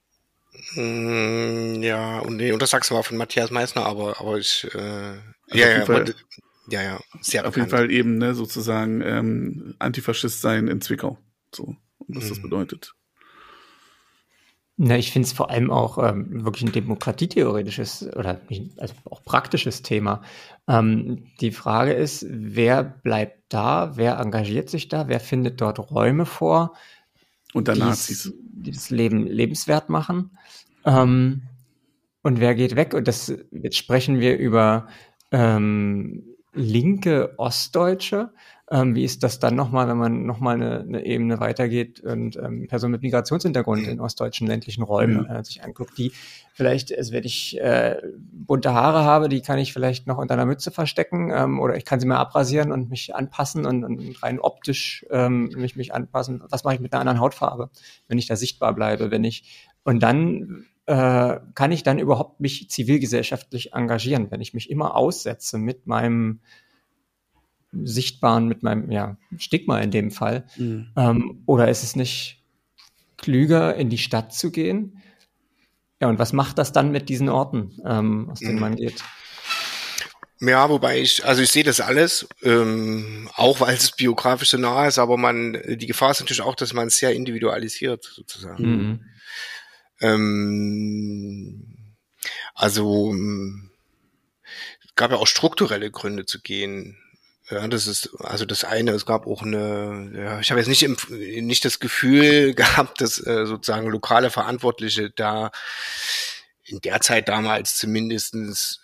Ja, und nee, unter Sachsen war von Matthias Meissner, aber ich, sehr auf bekannt. jeden Fall eben, ne, sozusagen, Antifaschist sein in Zwickau. So, was das bedeutet. Na, ich finde es vor allem auch wirklich ein demokratietheoretisches oder also auch praktisches Thema. Die Frage ist, wer bleibt da, wer engagiert sich da, wer findet dort Räume vor, unter Nazis, die das Leben lebenswert machen, und wer geht weg? Und jetzt sprechen wir über linke Ostdeutsche. Wie ist das dann nochmal, wenn man nochmal eine Ebene weitergeht und Personen mit Migrationshintergrund in ostdeutschen ländlichen Räumen sich anguckt, die vielleicht, also wenn ich bunte Haare habe, die kann ich vielleicht noch unter einer Mütze verstecken, oder ich kann sie mal abrasieren und mich anpassen und rein optisch mich anpassen. Was mache ich mit einer anderen Hautfarbe, wenn ich da sichtbar bleibe, und dann kann ich dann überhaupt mich zivilgesellschaftlich engagieren, wenn ich mich immer aussetze mit meinem Sichtbaren, mit meinem Stigma in dem Fall. Oder ist es nicht klüger, in die Stadt zu gehen? Ja, und was macht das dann mit diesen Orten, aus denen man geht? Ja, wobei ich sehe das alles, auch weil es biografisch so nah ist, aber die Gefahr ist natürlich auch, dass man es sehr individualisiert, sozusagen. Es gab ja auch strukturelle Gründe zu gehen. Ja, das ist also das eine. Es gab auch ich habe jetzt nicht das Gefühl gehabt, dass sozusagen lokale Verantwortliche da in der Zeit damals zumindestens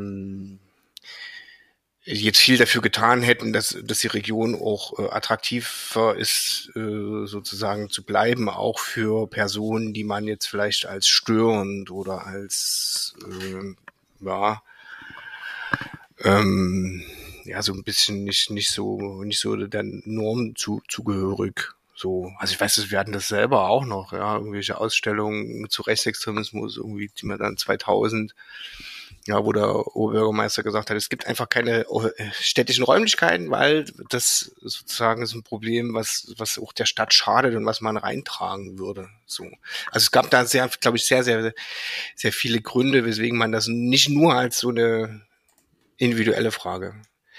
jetzt viel dafür getan hätten, dass die Region auch attraktiver ist, sozusagen zu bleiben, auch für Personen, die man jetzt vielleicht als störend oder als so ein bisschen nicht so der Norm zugehörig. So, also ich weiß, wir hatten das selber auch noch, ja, irgendwelche Ausstellungen zu Rechtsextremismus, irgendwie, die man dann 2000, ja, wo der Oberbürgermeister gesagt hat, es gibt einfach keine städtischen Räumlichkeiten, weil das sozusagen ist ein Problem, was auch der Stadt schadet und was man reintragen würde. So, also es gab da glaube ich, sehr, sehr, sehr viele Gründe, weswegen man das nicht nur als so eine individuelle Frage.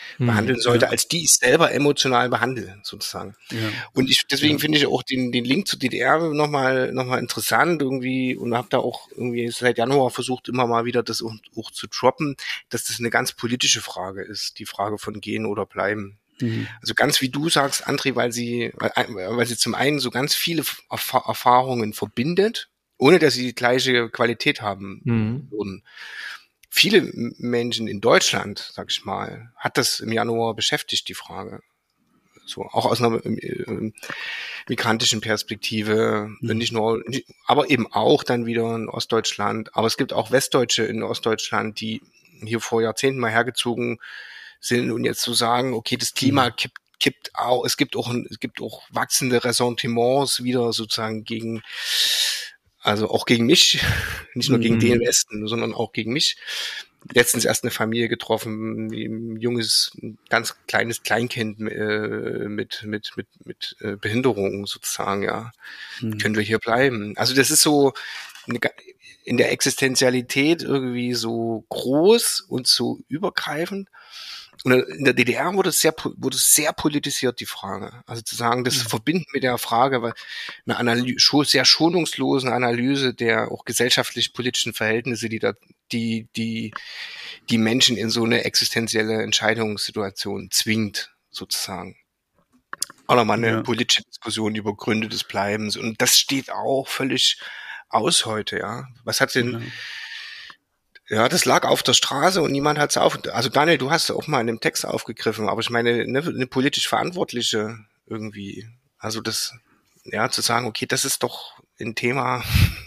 behandeln sollte, als die ich selber emotional behandle, sozusagen. Ja. Und deswegen finde ich auch den Link zur DDR nochmal interessant irgendwie und habe da auch irgendwie seit Januar versucht, immer mal wieder das auch zu droppen, dass das eine ganz politische Frage ist, die Frage von gehen oder bleiben. Also ganz wie du sagst, André, weil sie zum einen so ganz viele Erfahrungen verbindet, ohne dass sie die gleiche Qualität haben würden. Viele Menschen in Deutschland, sag ich mal, hat das im Januar beschäftigt, die Frage. So, auch aus einer migrantischen Perspektive, nicht nur, aber eben auch dann wieder in Ostdeutschland. Aber es gibt auch Westdeutsche in Ostdeutschland, die hier vor Jahrzehnten mal hergezogen sind und jetzt so sagen, okay, das Klima kippt auch, es gibt auch wachsende Ressentiments wieder sozusagen also auch gegen mich, nicht nur gegen den Westen, sondern auch gegen mich. Letztens erst eine Familie getroffen, ein junges, ganz kleines Kleinkind mit Behinderung sozusagen, ja. Können wir hier bleiben? Also das ist so in der Existenzialität irgendwie so groß und so übergreifend. Und in der DDR wurde es sehr politisiert, die Frage. Also zu sagen, das verbinden mit der Frage, weil eine sehr schonungslosen Analyse der auch gesellschaftlich-politischen Verhältnisse, die Menschen in so eine existenzielle Entscheidungssituation zwingt, sozusagen. Auch nochmal eine politische Diskussion über Gründe des Bleibens. Und das steht auch völlig aus heute, ja. Was hat denn... Ja, das lag auf der Straße und niemand hat es also Daniel, du hast es auch mal in dem Text aufgegriffen, aber ich meine, eine politisch Verantwortliche irgendwie, also das, ja, zu sagen, okay, das ist doch ein Thema.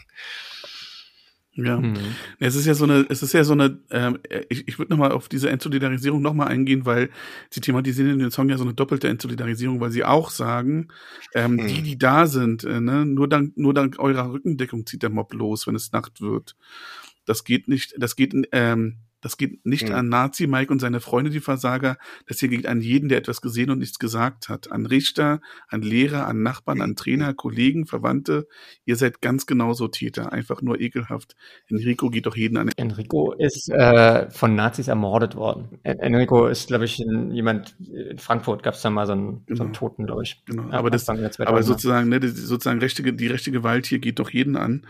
Ja, es ist ja so eine, ich würde nochmal auf diese Entsolidarisierung nochmal eingehen, weil sie thematisieren in dem Song ja so eine doppelte Entsolidarisierung, weil sie auch sagen, die da sind, nur dank eurer Rückendeckung zieht der Mob los, wenn es Nacht wird. Das geht nicht an Nazi Mike und seine Freunde, die Versager. Das hier geht an jeden, der etwas gesehen und nichts gesagt hat. An Richter, an Lehrer, an Nachbarn, an Trainer, Kollegen, Verwandte. Ihr seid ganz genauso Täter. Einfach nur ekelhaft. Enrico geht doch jeden an. Enrico ist von Nazis ermordet worden. Enrico ist, glaube ich, jemand in Frankfurt gab es da mal so einen Toten, glaube ich. Genau. Aber sozusagen, die rechte Gewalt hier geht doch jeden an.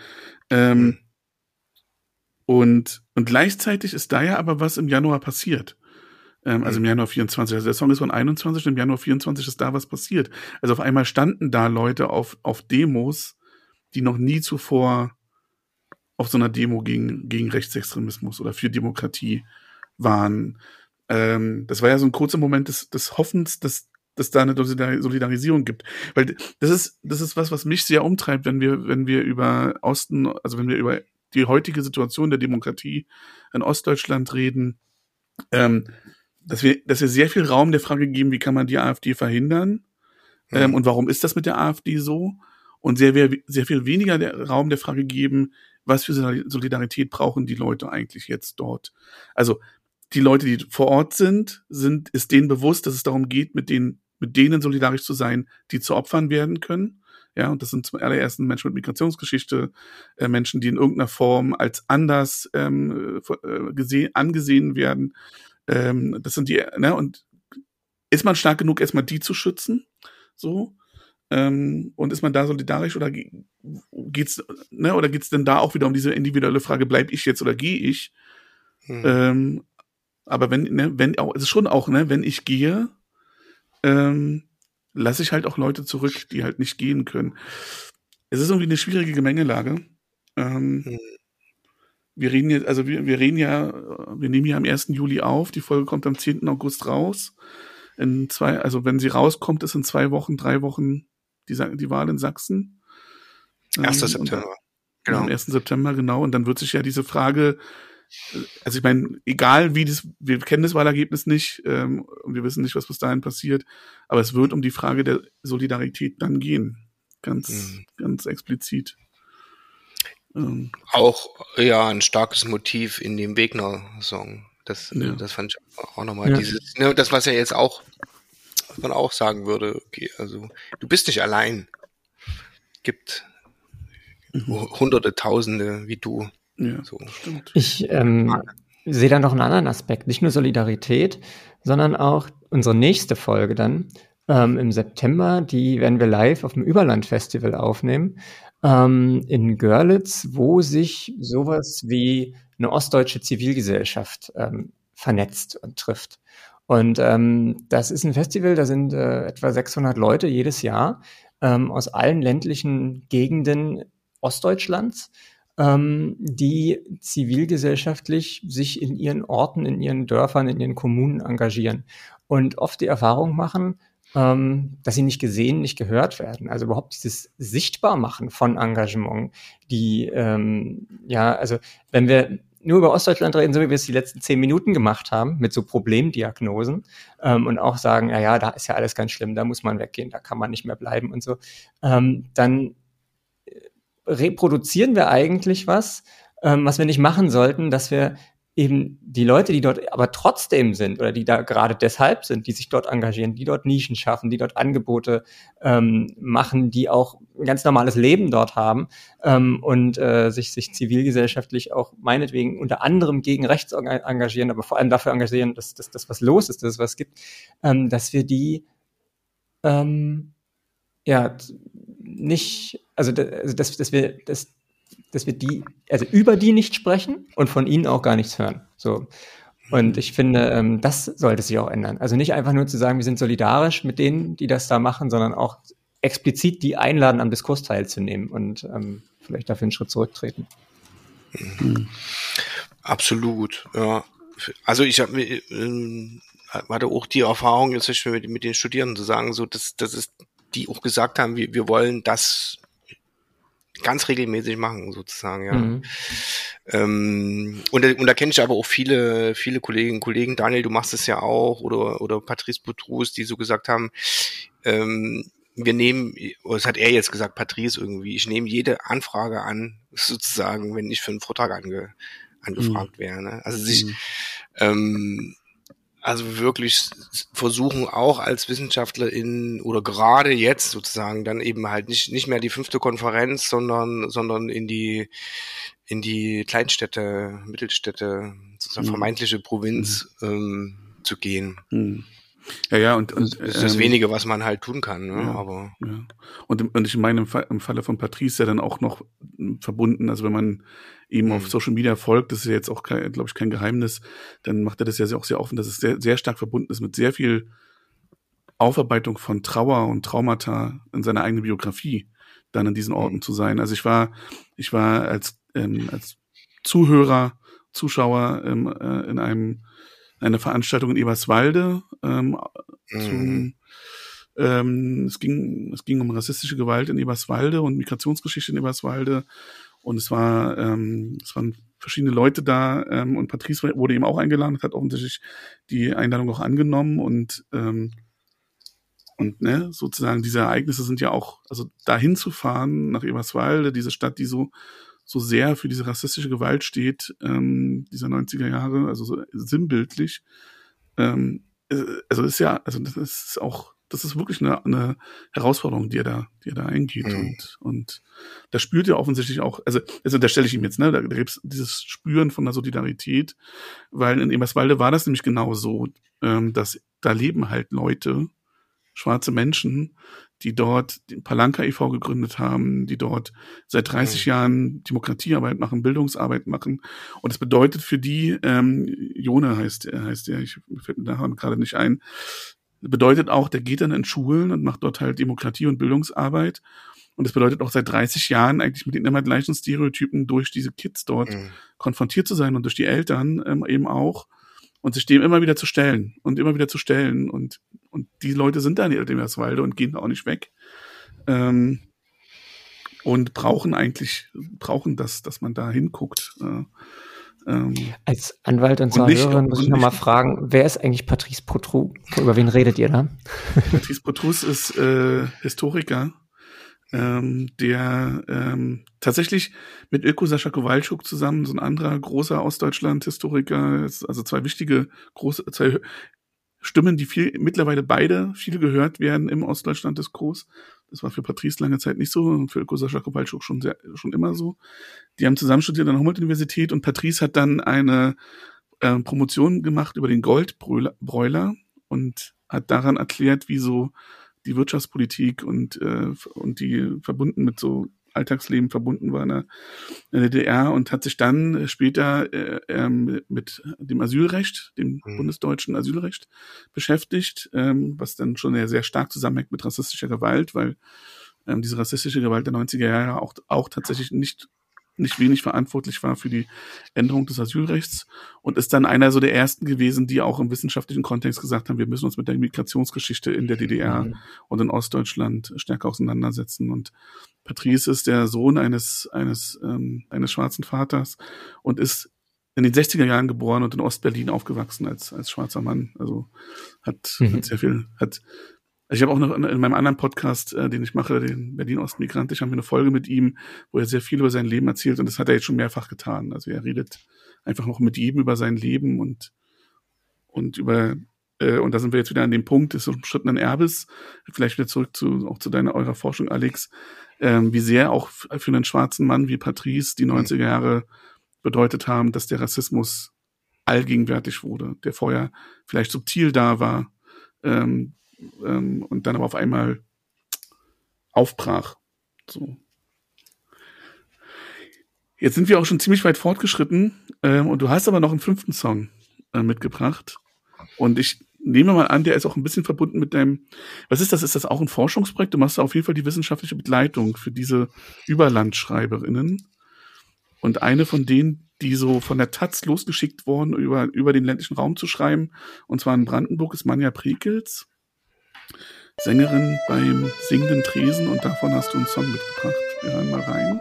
Und gleichzeitig ist da ja aber was im Januar passiert. Also im Januar 24. Also der Song ist von 21, im Januar 24 ist da was passiert. Also auf einmal standen da Leute auf Demos, die noch nie zuvor auf so einer Demo gegen Rechtsextremismus oder für Demokratie waren. Das war ja so ein kurzer Moment des Hoffens, dass da eine Solidarisierung gibt. Weil das ist was mich sehr umtreibt, wenn wir über Osten, also wenn wir über die heutige Situation der Demokratie in Ostdeutschland reden, dass wir sehr viel Raum der Frage geben, wie kann man die AfD verhindern und warum ist das mit der AfD so, und sehr viel weniger der Raum der Frage geben, was für Solidarität brauchen die Leute eigentlich jetzt dort. Also die Leute, die vor Ort ist denen bewusst, dass es darum geht, mit denen solidarisch zu sein, die zu Opfern werden können. Ja, und das sind zum allerersten Menschen mit Migrationsgeschichte, Menschen, die in irgendeiner Form als anders angesehen werden. Das sind die, und ist man stark genug, erstmal die zu schützen? So. Und ist man da solidarisch oder geht's denn da auch wieder um diese individuelle Frage, bleib ich jetzt oder gehe ich? Aber es ist schon auch, wenn ich gehe, lasse ich halt auch Leute zurück, die halt nicht gehen können. Es ist irgendwie eine schwierige Gemengelage. Wir nehmen ja am 1. Juli auf, die Folge kommt am 10. August raus. Wenn sie rauskommt, ist in 2 Wochen, 3 Wochen die Wahl in Sachsen. 1. September. Genau. Am 1. September, genau. Und dann wird sich ja diese Frage, also ich meine, egal wir kennen das Wahlergebnis nicht, und wir wissen nicht, was bis dahin passiert, aber es wird um die Frage der Solidarität dann gehen. Ganz explizit. Auch, ein starkes Motiv in dem Wegner-Song. Das fand ich auch nochmal das, was er jetzt auch, was man auch sagen würde, okay, also, du bist nicht allein. Gibt Hunderte, Tausende wie du. Ja, so stimmt. Ich sehe da noch einen anderen Aspekt. Nicht nur Solidarität, sondern auch unsere nächste Folge dann im September. Die werden wir live auf dem Überland-Festival aufnehmen in Görlitz, wo sich sowas wie eine ostdeutsche Zivilgesellschaft vernetzt und trifft. Und das ist ein Festival, da sind etwa 600 Leute jedes Jahr aus allen ländlichen Gegenden Ostdeutschlands, die zivilgesellschaftlich sich in ihren Orten, in ihren Dörfern, in ihren Kommunen engagieren und oft die Erfahrung machen, dass sie nicht gesehen, nicht gehört werden. Also überhaupt dieses Sichtbarmachen von Engagement, die, also wenn wir nur über Ostdeutschland reden, so wie wir es die letzten 10 Minuten gemacht haben, mit so Problemdiagnosen und auch sagen, ja, da ist ja alles ganz schlimm, da muss man weggehen, da kann man nicht mehr bleiben und so, dann reproduzieren wir eigentlich was wir nicht machen sollten, dass wir eben die Leute, die dort aber trotzdem sind oder die da gerade deshalb sind, die sich dort engagieren, die dort Nischen schaffen, die dort Angebote machen, die auch ein ganz normales Leben dort haben und sich zivilgesellschaftlich auch meinetwegen unter anderem gegen rechts engagieren, aber vor allem dafür engagieren, dass das was los ist, dass es was gibt, dass wir die nicht, dass wir die, also über die nicht sprechen und von ihnen auch gar nichts hören. So. Und ich finde, das sollte sich auch ändern. Also nicht einfach nur zu sagen, wir sind solidarisch mit denen, die das da machen, sondern auch explizit die einladen, am Diskurs teilzunehmen und vielleicht dafür einen Schritt zurücktreten. Absolut, ja. Also ich hatte auch die Erfahrung jetzt mit den Studierenden zu sagen, so dass es die auch gesagt haben, wir wollen das ganz regelmäßig machen, sozusagen, ja. Und da kenne ich aber auch viele Kolleginnen und Kollegen, Daniel, du machst es ja auch, oder Patrice Boutroux, die so gesagt haben, wir nehmen, das hat er jetzt gesagt, Patrice irgendwie, ich nehme jede Anfrage an, sozusagen, wenn ich für einen Vortrag angefragt wäre, ne? Also sich, also wirklich versuchen auch als WissenschaftlerInnen oder gerade jetzt sozusagen dann eben halt nicht mehr die 5. Konferenz, sondern in die Kleinstädte, Mittelstädte, sozusagen vermeintliche Provinz zu gehen. Ja, und das ist das Wenige, was man halt tun kann, ne? Ja, aber ja. Und ich meine, im Falle von Patrice ja dann auch noch verbunden, also wenn man ihm auf Social Media folgt, das ist ja jetzt auch, glaube ich, kein Geheimnis, dann macht er das ja auch sehr offen, dass es sehr, sehr stark verbunden ist mit sehr viel Aufarbeitung von Trauer und Traumata in seiner eigenen Biografie, dann in diesen Orten zu sein. Also ich war als Zuschauer in einer Veranstaltung in Eberswalde. Es ging um rassistische Gewalt in Eberswalde und Migrationsgeschichte in Eberswalde. Und es waren verschiedene Leute da und Patrice wurde eben auch eingeladen und hat offensichtlich die Einladung auch angenommen und ne, sozusagen diese Ereignisse sind ja auch, also dahin zu fahren nach Eberswalde, diese Stadt, die so sehr für diese rassistische Gewalt steht, dieser 90er Jahre, also so sinnbildlich. Das ist wirklich eine Herausforderung, die er da eingeht. Und da spürt er offensichtlich auch, also da stelle ich ihm jetzt, ne, da gibt's dieses Spüren von der Solidarität, weil in Eberswalde war das nämlich genau so, dass da leben halt Leute, schwarze Menschen, die dort den Palanca e.V. gegründet haben, die dort seit 30 Jahren Demokratiearbeit machen, Bildungsarbeit machen. Und das bedeutet für die, Jone heißt der, mir fällt mir der Name gerade nicht ein, bedeutet auch, der geht dann in Schulen und macht dort halt Demokratie- und Bildungsarbeit. Und das bedeutet auch seit 30 Jahren eigentlich mit den immer gleichen Stereotypen durch diese Kids dort konfrontiert zu sein und durch die Eltern eben auch. Und sich dem immer wieder zu stellen. Und die Leute sind da in Eberswalde und gehen da auch nicht weg. Und brauchen das, dass man da hinguckt. Als Anwalt unserer Hörerin muss ich nochmal fragen, wer ist eigentlich Patrice Boutroux? Über wen redet ihr da? Patrice Boutroux ist Historiker, der tatsächlich mit Ilko Sascha Kowalczuk zusammen, so ein anderer großer Ostdeutschland-Historiker, also zwei Stimmen, die mittlerweile beide viel gehört werden im Ostdeutschland-Diskurs. Das war für Patrice lange Zeit nicht so und für Ilko Sascha Kowalczuk schon immer so. Die haben zusammen studiert an der Humboldt-Universität und Patrice hat dann eine Promotion gemacht über den Goldbräuler und hat daran erklärt, wie so die Wirtschaftspolitik und die verbunden mit so Alltagsleben verbunden war in der DDR und hat sich dann später mit dem Asylrecht, dem bundesdeutschen Asylrecht beschäftigt, was dann schon sehr stark zusammenhängt mit rassistischer Gewalt, weil diese rassistische Gewalt der 90er Jahre auch tatsächlich nicht wenig verantwortlich war für die Änderung des Asylrechts und ist dann einer so der ersten gewesen, die auch im wissenschaftlichen Kontext gesagt haben, wir müssen uns mit der Migrationsgeschichte in der DDR und in Ostdeutschland stärker auseinandersetzen. Und Patrice ist der Sohn eines schwarzen Vaters und ist in den 60er Jahren geboren und in Ostberlin aufgewachsen als schwarzer Mann. Also hat sehr viel, ich habe auch noch in meinem anderen Podcast, den ich mache, den Berlin-Ostmigrantisch, haben wir eine Folge mit ihm, wo er sehr viel über sein Leben erzählt und das hat er jetzt schon mehrfach getan. Also er redet einfach noch mit jedem über sein Leben und über und da sind wir jetzt wieder an dem Punkt des umstrittenen Erbes, vielleicht wieder zurück zu eurer Forschung, Alex, wie sehr auch für einen schwarzen Mann wie Patrice die 90er Jahre bedeutet haben, dass der Rassismus allgegenwärtig wurde, der vorher vielleicht subtil da war, und dann aber auf einmal aufbrach. So. Jetzt sind wir auch schon ziemlich weit fortgeschritten und du hast aber noch einen 5. Song mitgebracht und ich nehme mal an, der ist auch ein bisschen verbunden mit deinem, was ist das? Ist das auch ein Forschungsprojekt? Du machst da auf jeden Fall die wissenschaftliche Begleitung für diese Überlandschreiberinnen und eine von denen, die so von der Taz losgeschickt wurden, über den ländlichen Raum zu schreiben, und zwar in Brandenburg, ist Manja Prekels, Sängerin beim Singenden Tresen, und davon hast du einen Song mitgebracht. Wir hören mal rein.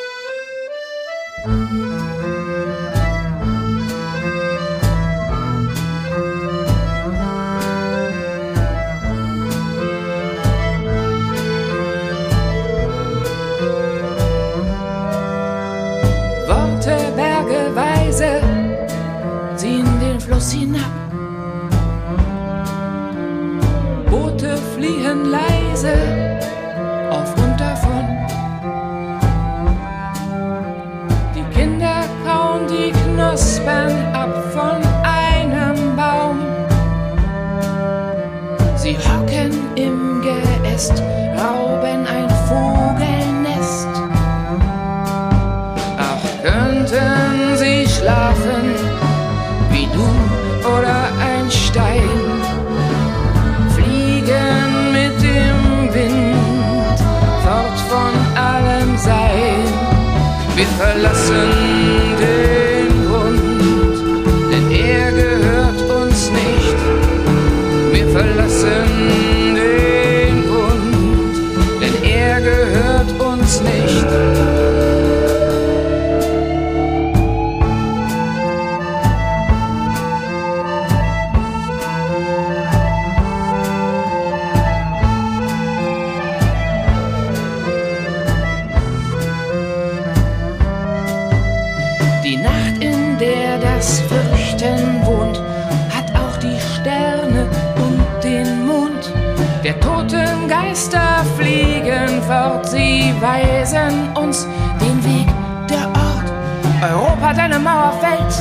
Worte bergeweise ziehen den Fluss hinab. Boote fliehen leise auf und davon. Die Kinder kauen die Knospen ab von einem Baum. Sie hocken im Geäst, rauben ein Vogelnest. Ach, könnten sie schlafen wie du oder ein Stein. Mit dem Wind fort von allem Sein. Wir verlassen den Grund, denn er gehört uns nicht. Wir verlassen den Grund, denn er gehört uns nicht. Wohnt, hat auch die Sterne und den Mond. Der toten Geister fliegen fort, sie weisen uns den Weg, der Ort. Europa, deine Mauer fällt.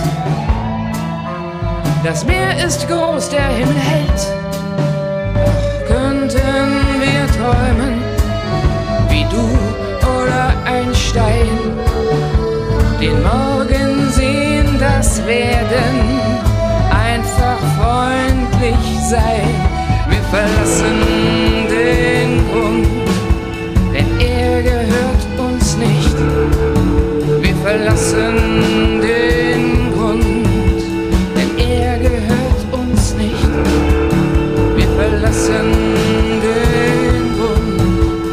Das Meer ist groß, der Himmel hält. Ach, könnten wir träumen, wie du oder ein Stein. Den Morgen sehen, das Werden, einfach freundlich sein. Wir verlassen den Grund, denn er gehört uns nicht. Wir verlassen den Grund, denn er gehört uns nicht. Wir verlassen den Grund.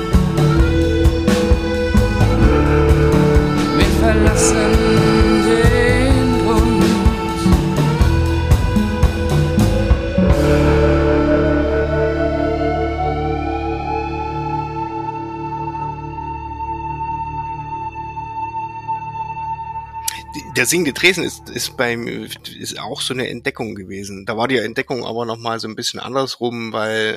Wir verlassen den Grund. Der Singende Tresen ist auch so eine Entdeckung gewesen. Da war die Entdeckung aber noch mal so ein bisschen andersrum, weil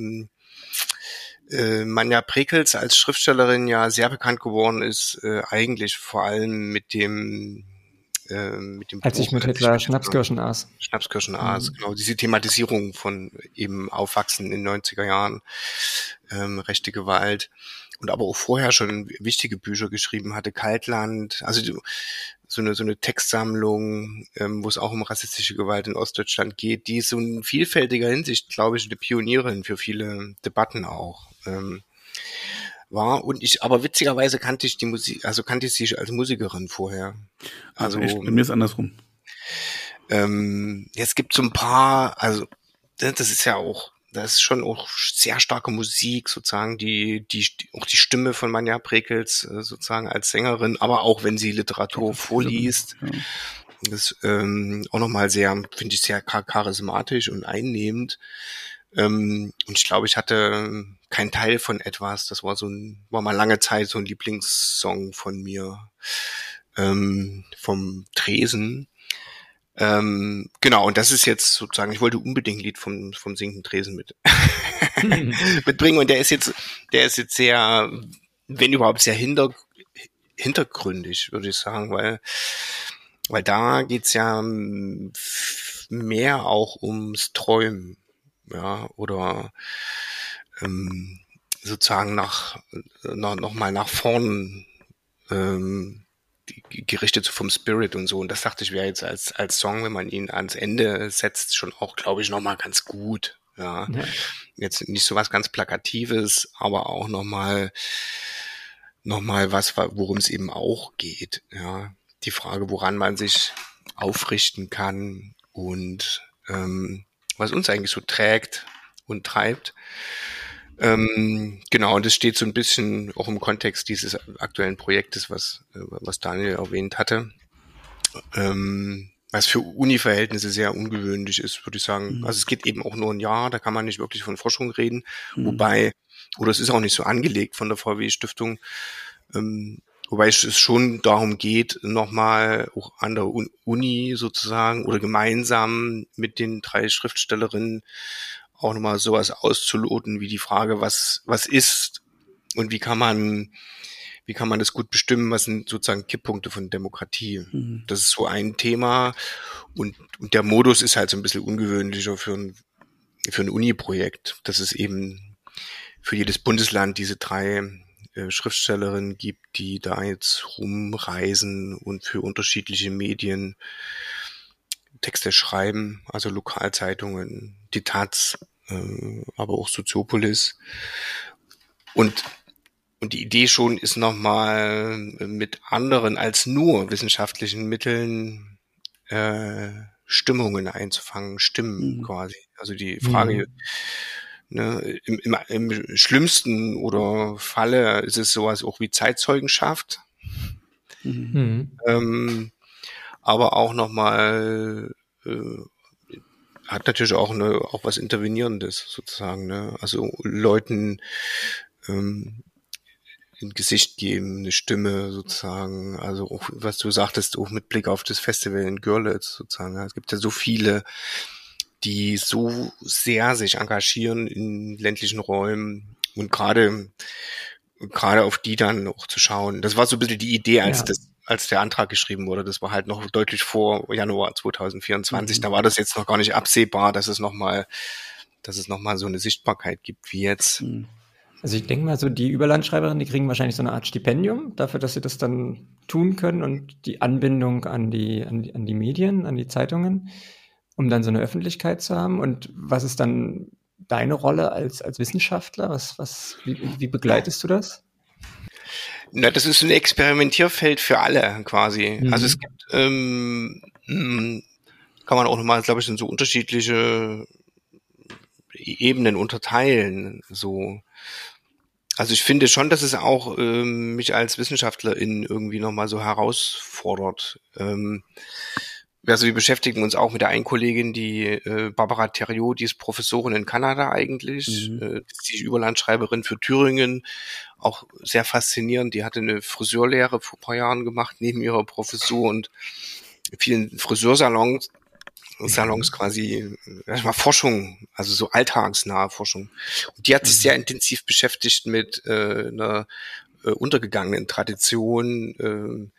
Manja Prekels als Schriftstellerin ja sehr bekannt geworden ist, eigentlich vor allem mit dem mit dem Als ich mit Hitler Schnapskirschen aß. Schnapskirschen aß, genau. Diese Thematisierung von eben Aufwachsen in den 90er Jahren, rechte Gewalt. Und aber auch vorher schon wichtige Bücher geschrieben hatte, Kaltland, also so eine Textsammlung, wo es auch um rassistische Gewalt in Ostdeutschland geht, die so in vielfältiger Hinsicht, glaube ich, eine Pionierin für viele Debatten auch war. Und aber witzigerweise kannte ich sie als Musikerin vorher. Also echt? Bei mir ist andersrum. Es gibt so ein paar, also das ist schon auch sehr starke Musik, sozusagen, auch die Stimme von Manja Brekels sozusagen als Sängerin, aber auch wenn sie Literatur vorliest, das auch nochmal sehr, finde ich, sehr charismatisch und einnehmend. Und ich glaube, ich hatte kein Teil von etwas, das war mal lange Zeit so ein Lieblingssong von mir, vom Tresen. Genau, und das ist jetzt sozusagen, ich wollte unbedingt ein Lied vom Sinkenden Tresen mitbringen, und der ist jetzt sehr, wenn überhaupt, sehr hintergründig, würde ich sagen, weil da geht's ja mehr auch ums Träumen, ja, oder sozusagen nochmal nach vorn, gerichtet vom Spirit und so. Und das dachte ich, wäre jetzt als Song, wenn man ihn ans Ende setzt, schon auch, glaube ich, nochmal ganz gut. Ja. Jetzt nicht so was ganz Plakatives, aber auch nochmal was, worum es eben auch geht. Ja. Die Frage, woran man sich aufrichten kann und was uns eigentlich so trägt und treibt. Genau, und das steht so ein bisschen auch im Kontext dieses aktuellen Projektes, was Daniel erwähnt hatte, was für Uni-Verhältnisse sehr ungewöhnlich ist, würde ich sagen. Also es geht eben auch nur ein Jahr, da kann man nicht wirklich von Forschung reden, wobei, oder es ist auch nicht so angelegt von der VW-Stiftung, wobei es schon darum geht, nochmal auch an der Uni sozusagen oder gemeinsam mit den 3 Schriftstellerinnen auch nochmal sowas auszuloten, wie die Frage, was ist und wie kann man das gut bestimmen, was sind sozusagen Kipppunkte von Demokratie. Das ist so ein Thema, und der Modus ist halt so ein bisschen ungewöhnlicher für ein Uni-Projekt, dass es eben für jedes Bundesland diese 3 Schriftstellerinnen gibt, die da jetzt rumreisen und für unterschiedliche Medien Texte schreiben, also Lokalzeitungen, die Taz, aber auch Soziopolis. Und die Idee schon ist nochmal mit anderen als nur wissenschaftlichen Mitteln Stimmungen einzufangen, Stimmen quasi. Also die Frage, ne, im schlimmsten oder Falle ist es sowas auch wie Zeitzeugenschaft. Aber auch nochmal hat natürlich auch was Intervenierendes sozusagen, ne? Also Leuten ein Gesicht geben, eine Stimme sozusagen, also auch, was du sagtest, auch mit Blick auf das Festival in Görlitz sozusagen. Es gibt ja so viele, die so sehr sich engagieren in ländlichen Räumen, und gerade auf die dann auch zu schauen. Das war so ein bisschen die Idee, als der Antrag geschrieben wurde. Das war halt noch deutlich vor Januar 2024. Da war das jetzt noch gar nicht absehbar, dass es nochmal so eine Sichtbarkeit gibt wie jetzt. Also ich denke mal, so die Überlandschreiberinnen, die kriegen wahrscheinlich so eine Art Stipendium dafür, dass sie das dann tun können, und die Anbindung an die Medien, an die Zeitungen, um dann so eine Öffentlichkeit zu haben. Und was ist dann deine Rolle als Wissenschaftler? Wie begleitest du das? Na, das ist ein Experimentierfeld für alle quasi. Also es gibt, kann man auch nochmal, glaube ich, in so unterschiedliche Ebenen unterteilen. So. Also ich finde schon, dass es auch mich als Wissenschaftlerin irgendwie nochmal so herausfordert. Also wir beschäftigen uns auch mit der einen Kollegin, die Barbara Theriot, die ist Professorin in Kanada eigentlich, die Überlandschreiberin für Thüringen, auch sehr faszinierend. Die hatte eine Friseurlehre vor ein paar Jahren gemacht, neben ihrer Professur, und vielen Friseursalons quasi, erstmal Forschung, also so alltagsnahe Forschung. Und die hat sich sehr intensiv beschäftigt mit einer untergegangenen Tradition,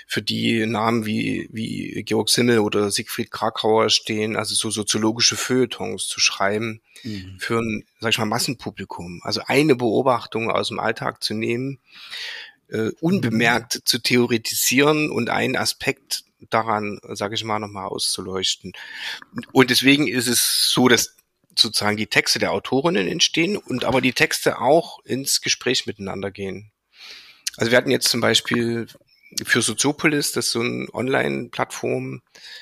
für die Namen wie Georg Simmel oder Siegfried Krakauer stehen, also so soziologische Feuilletons zu schreiben für ein, sag ich mal, Massenpublikum. Also eine Beobachtung aus dem Alltag zu nehmen, unbemerkt zu theoretisieren und einen Aspekt daran, sage ich mal, nochmal auszuleuchten. Und deswegen ist es so, dass sozusagen die Texte der Autorinnen entstehen und aber die Texte auch ins Gespräch miteinander gehen. Also wir hatten jetzt zum Beispiel für Soziopolis, das ist so eine Online-Plattform,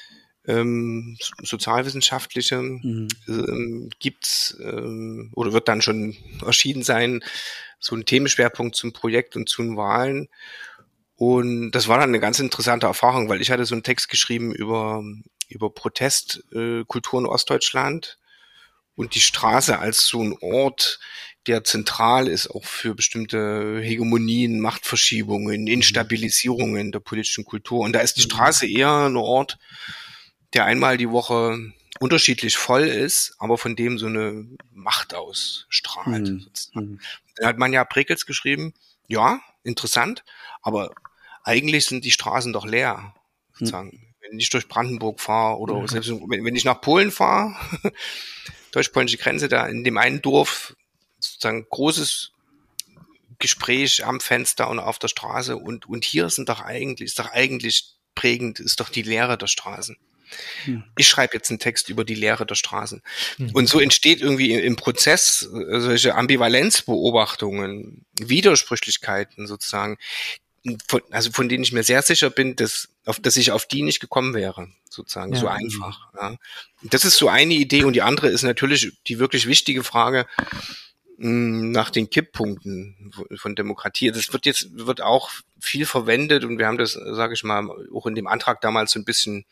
sozialwissenschaftliche, gibt's oder wird dann schon erschienen sein, so ein Themenschwerpunkt zum Projekt und zu den Wahlen. Und das war dann eine ganz interessante Erfahrung, weil ich hatte so einen Text geschrieben über Protestkultur in Ostdeutschland und die Straße als so ein Ort, der zentral ist, auch für bestimmte Hegemonien, Machtverschiebungen, Instabilisierungen der politischen Kultur. Und da ist die Straße eher ein Ort, der einmal die Woche unterschiedlich voll ist, aber von dem so eine Macht ausstrahlt. Dann hat Manja Brekels geschrieben, ja, interessant, aber eigentlich sind die Straßen doch leer. Sozusagen. Wenn ich durch Brandenburg fahre oder selbst wenn ich nach Polen fahre, deutsch-polnische Grenze, da in dem einen Dorf sozusagen großes Gespräch am Fenster und auf der Straße und hier ist doch eigentlich prägend, ist doch die Leere der Straßen. Ich schreibe jetzt einen Text über die Leere der Straßen. Und so entsteht irgendwie im Prozess solche Ambivalenzbeobachtungen, Widersprüchlichkeiten sozusagen, von denen ich mir sehr sicher bin, dass ich auf die nicht gekommen wäre, sozusagen, so einfach. Ja. Das ist so eine Idee und die andere ist natürlich die wirklich wichtige Frage nach den Kipppunkten von Demokratie. Das wird auch viel verwendet und wir haben das, sage ich mal, auch in dem Antrag damals so ein bisschen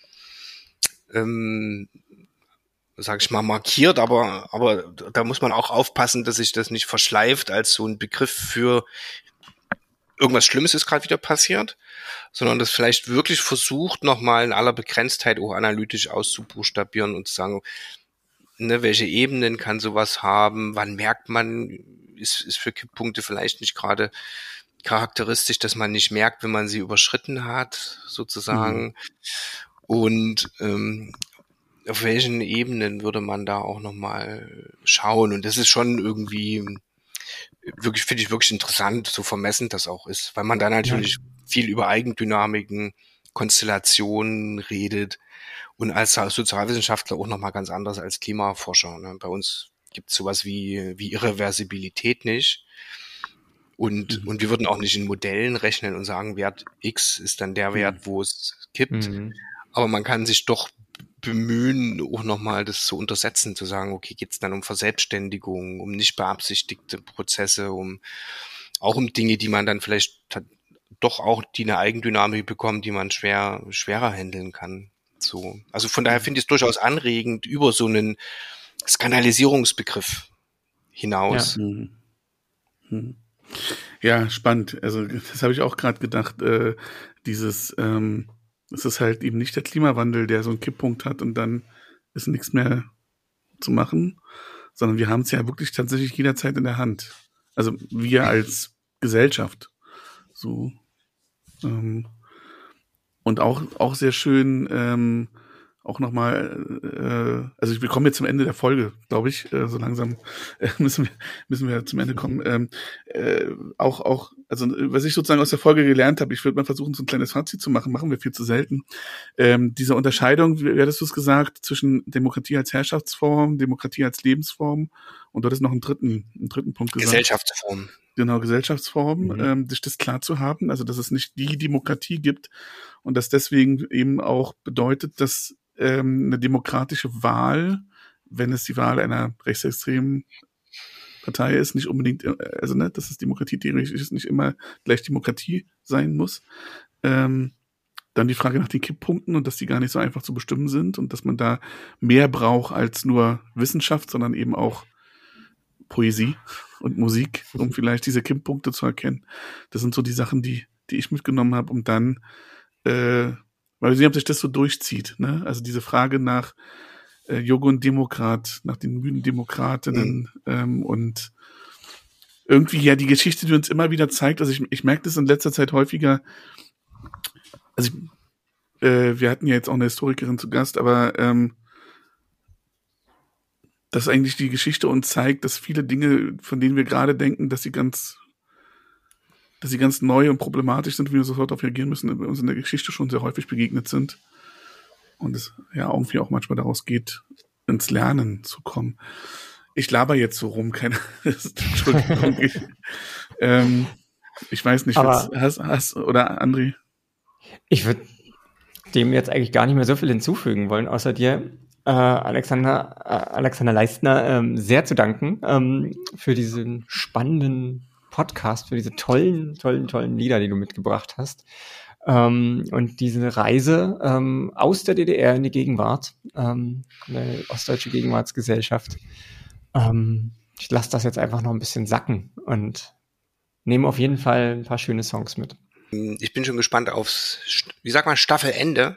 sage ich mal, markiert, aber da muss man auch aufpassen, dass sich das nicht verschleift als so ein Begriff für irgendwas Schlimmes ist gerade wieder passiert, sondern das vielleicht wirklich versucht, nochmal in aller Begrenztheit auch analytisch auszubuchstabieren und zu sagen, ne, welche Ebenen kann sowas haben, wann merkt man, ist für Kipppunkte vielleicht nicht gerade charakteristisch, dass man nicht merkt, wenn man sie überschritten hat, sozusagen. Und auf welchen Ebenen würde man da auch nochmal schauen? Und das ist schon irgendwie wirklich, finde ich wirklich interessant, so vermessend das auch ist, weil man da natürlich viel über Eigendynamiken, Konstellationen redet und als Sozialwissenschaftler auch nochmal ganz anders als Klimaforscher. Ne? Bei uns gibt es sowas wie Irreversibilität nicht. Und wir würden auch nicht in Modellen rechnen und sagen, Wert X ist dann der Wert, wo es kippt. Aber man kann sich doch bemühen, auch nochmal das zu untersetzen, zu sagen, okay, geht es dann um Verselbstständigung, um nicht beabsichtigte Prozesse, um Dinge, die man dann vielleicht doch auch, die eine Eigendynamik bekommen, die man schwerer handeln kann. So. Also von daher finde ich es durchaus anregend, über so einen Skandalisierungsbegriff hinaus. Ja, spannend. Also das habe ich auch gerade gedacht, es ist halt eben nicht der Klimawandel, der so einen Kipppunkt hat und dann ist nichts mehr zu machen, sondern wir haben es ja wirklich tatsächlich jederzeit in der Hand. Also wir als Gesellschaft. So. Und auch sehr schön, auch nochmal, also wir kommen jetzt zum Ende der Folge, glaube ich, so langsam müssen wir zum Ende kommen. Also was ich sozusagen aus der Folge gelernt habe, ich würde mal versuchen, so ein kleines Fazit zu machen wir viel zu selten. Diese Unterscheidung, wie hattest du es gesagt, zwischen Demokratie als Herrschaftsform, Demokratie als Lebensform und du hattest noch einen dritten Punkt gesagt. Gesellschaftsform. Genau, Gesellschaftsform, sich das klar zu haben, also dass es nicht die Demokratie gibt und dass deswegen eben auch bedeutet, dass eine demokratische Wahl, wenn es die Wahl einer rechtsextremen Partei ist, nicht unbedingt, also ne, dass es Demokratie theoretisch ist, nicht immer gleich Demokratie sein muss. Dann die Frage nach den Kipppunkten und dass die gar nicht so einfach zu bestimmen sind und dass man da mehr braucht als nur Wissenschaft, sondern eben auch Poesie und Musik, um vielleicht diese Kipppunkte zu erkennen. Das sind so die Sachen, die ich mitgenommen habe, um dann weil wir sehen, ob sich das so durchzieht, ne? Also diese Frage nach Jogge und Demokrat, nach den müden Demokratinnen und irgendwie ja die Geschichte, die uns immer wieder zeigt, also ich merke das in letzter Zeit häufiger, Also wir hatten ja jetzt auch eine Historikerin zu Gast, aber dass eigentlich die Geschichte uns zeigt, dass viele Dinge, von denen wir gerade denken, dass sie ganz neu und problematisch sind, wie wir sofort darauf reagieren müssen, uns in der Geschichte schon sehr häufig begegnet sind. Und es ja irgendwie auch manchmal daraus geht, ins Lernen zu kommen. Ich laber jetzt so rum, keine Entschuldigung. Ich weiß nicht, hast oder André? Ich würde dem jetzt eigentlich gar nicht mehr so viel hinzufügen wollen, außer dir, Alexander Leistner, sehr zu danken für diesen spannenden Podcast, für diese tollen Lieder, die du mitgebracht hast. Und diese Reise aus der DDR in die Gegenwart, eine ostdeutsche Gegenwartsgesellschaft. Ich lasse das jetzt einfach noch ein bisschen sacken und nehme auf jeden Fall ein paar schöne Songs mit. Ich bin schon gespannt aufs, wie sagt man, Staffelende.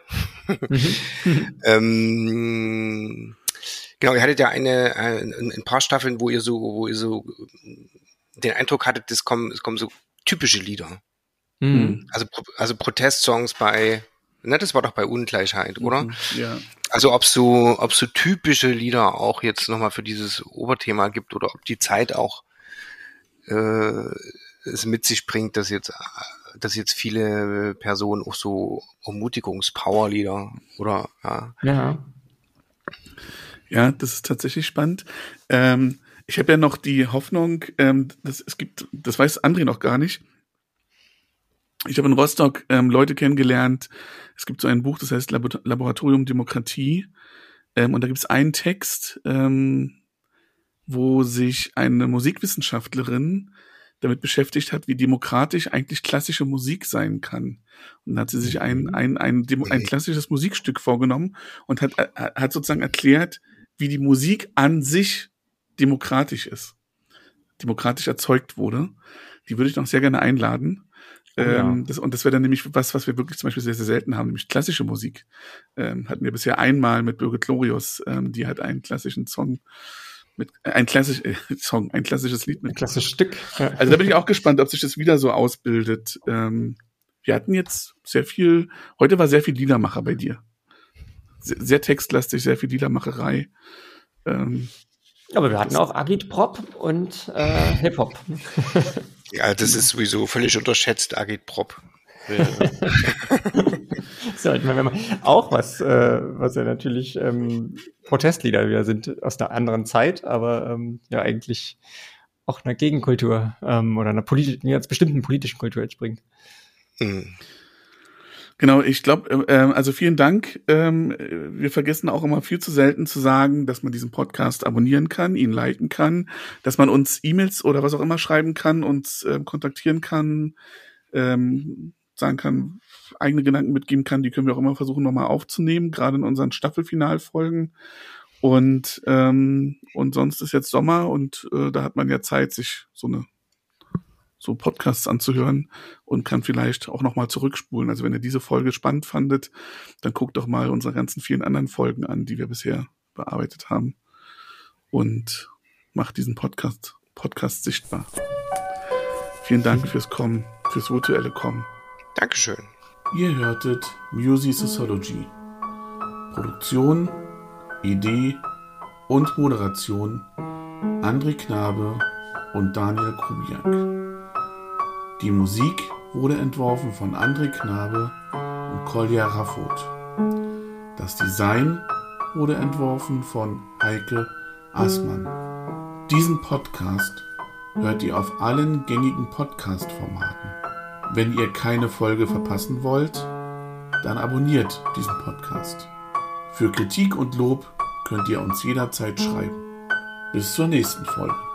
Genau, ihr hattet ja ein paar Staffeln, wo ihr so den Eindruck hattet, es kommen so typische Lieder. Also Protestsongs das war doch bei Ungleichheit, oder? Ja. Also ob so typische Lieder auch jetzt nochmal für dieses Oberthema gibt oder ob die Zeit auch es mit sich bringt, dass jetzt viele Personen auch so Ermutigungs-Power-Lieder oder Ja, das ist tatsächlich spannend. Ich habe ja noch die Hoffnung, das weiß André noch gar nicht. Ich habe in Rostock Leute kennengelernt. Es gibt so ein Buch, das heißt Laboratorium Demokratie. Und da gibt es einen Text, wo sich eine Musikwissenschaftlerin damit beschäftigt hat, wie demokratisch eigentlich klassische Musik sein kann. Und dann hat sie sich ein klassisches Musikstück vorgenommen und hat sozusagen erklärt, wie die Musik an sich demokratisch ist. Demokratisch erzeugt wurde. Die würde ich noch sehr gerne einladen. Das wäre dann nämlich was wir wirklich zum Beispiel sehr, sehr selten haben, nämlich klassische Musik. Hatten wir bisher einmal mit Birgit Glorius, die hat einen klassischen Song ein klassisches Lied mit. Ein klassisches Stück. Ja. Also da bin ich auch gespannt, ob sich das wieder so ausbildet. Wir hatten jetzt heute war sehr viel Liedermacher bei dir. Sehr, sehr textlastig, sehr viel Liedermacherei. Aber wir hatten auch Agitprop und Hip-Hop. Ja, das ist sowieso völlig unterschätzt, Agitprop. So, ich meine, auch was ja natürlich Protestlieder wieder sind aus einer anderen Zeit, aber ja eigentlich auch einer Gegenkultur oder einer ganz bestimmten politischen Kultur entspringt. Genau, ich glaube, also vielen Dank. Wir vergessen auch immer viel zu selten zu sagen, dass man diesen Podcast abonnieren kann, ihn liken kann, dass man uns E-Mails oder was auch immer schreiben kann, uns kontaktieren kann, sagen kann, eigene Gedanken mitgeben kann, die können wir auch immer versuchen nochmal aufzunehmen, gerade in unseren Staffelfinalfolgen. Und sonst ist jetzt Sommer und da hat man ja Zeit, sich so Podcasts anzuhören und kann vielleicht auch nochmal zurückspulen. Also wenn ihr diese Folge spannend fandet, dann guckt doch mal unsere ganzen vielen anderen Folgen an, die wir bisher bearbeitet haben und macht diesen Podcast sichtbar. Vielen Dank fürs virtuelle Kommen. Dankeschön. Ihr hörtet Music Sociology. Produktion, Idee und Moderation André Knabe und Daniel Kubiak. Die Musik wurde entworfen von André Knabe und Kolja Raffot. Das Design wurde entworfen von Heike Assmann. Diesen Podcast hört ihr auf allen gängigen Podcast-Formaten. Wenn ihr keine Folge verpassen wollt, dann abonniert diesen Podcast. Für Kritik und Lob könnt ihr uns jederzeit schreiben. Bis zur nächsten Folge.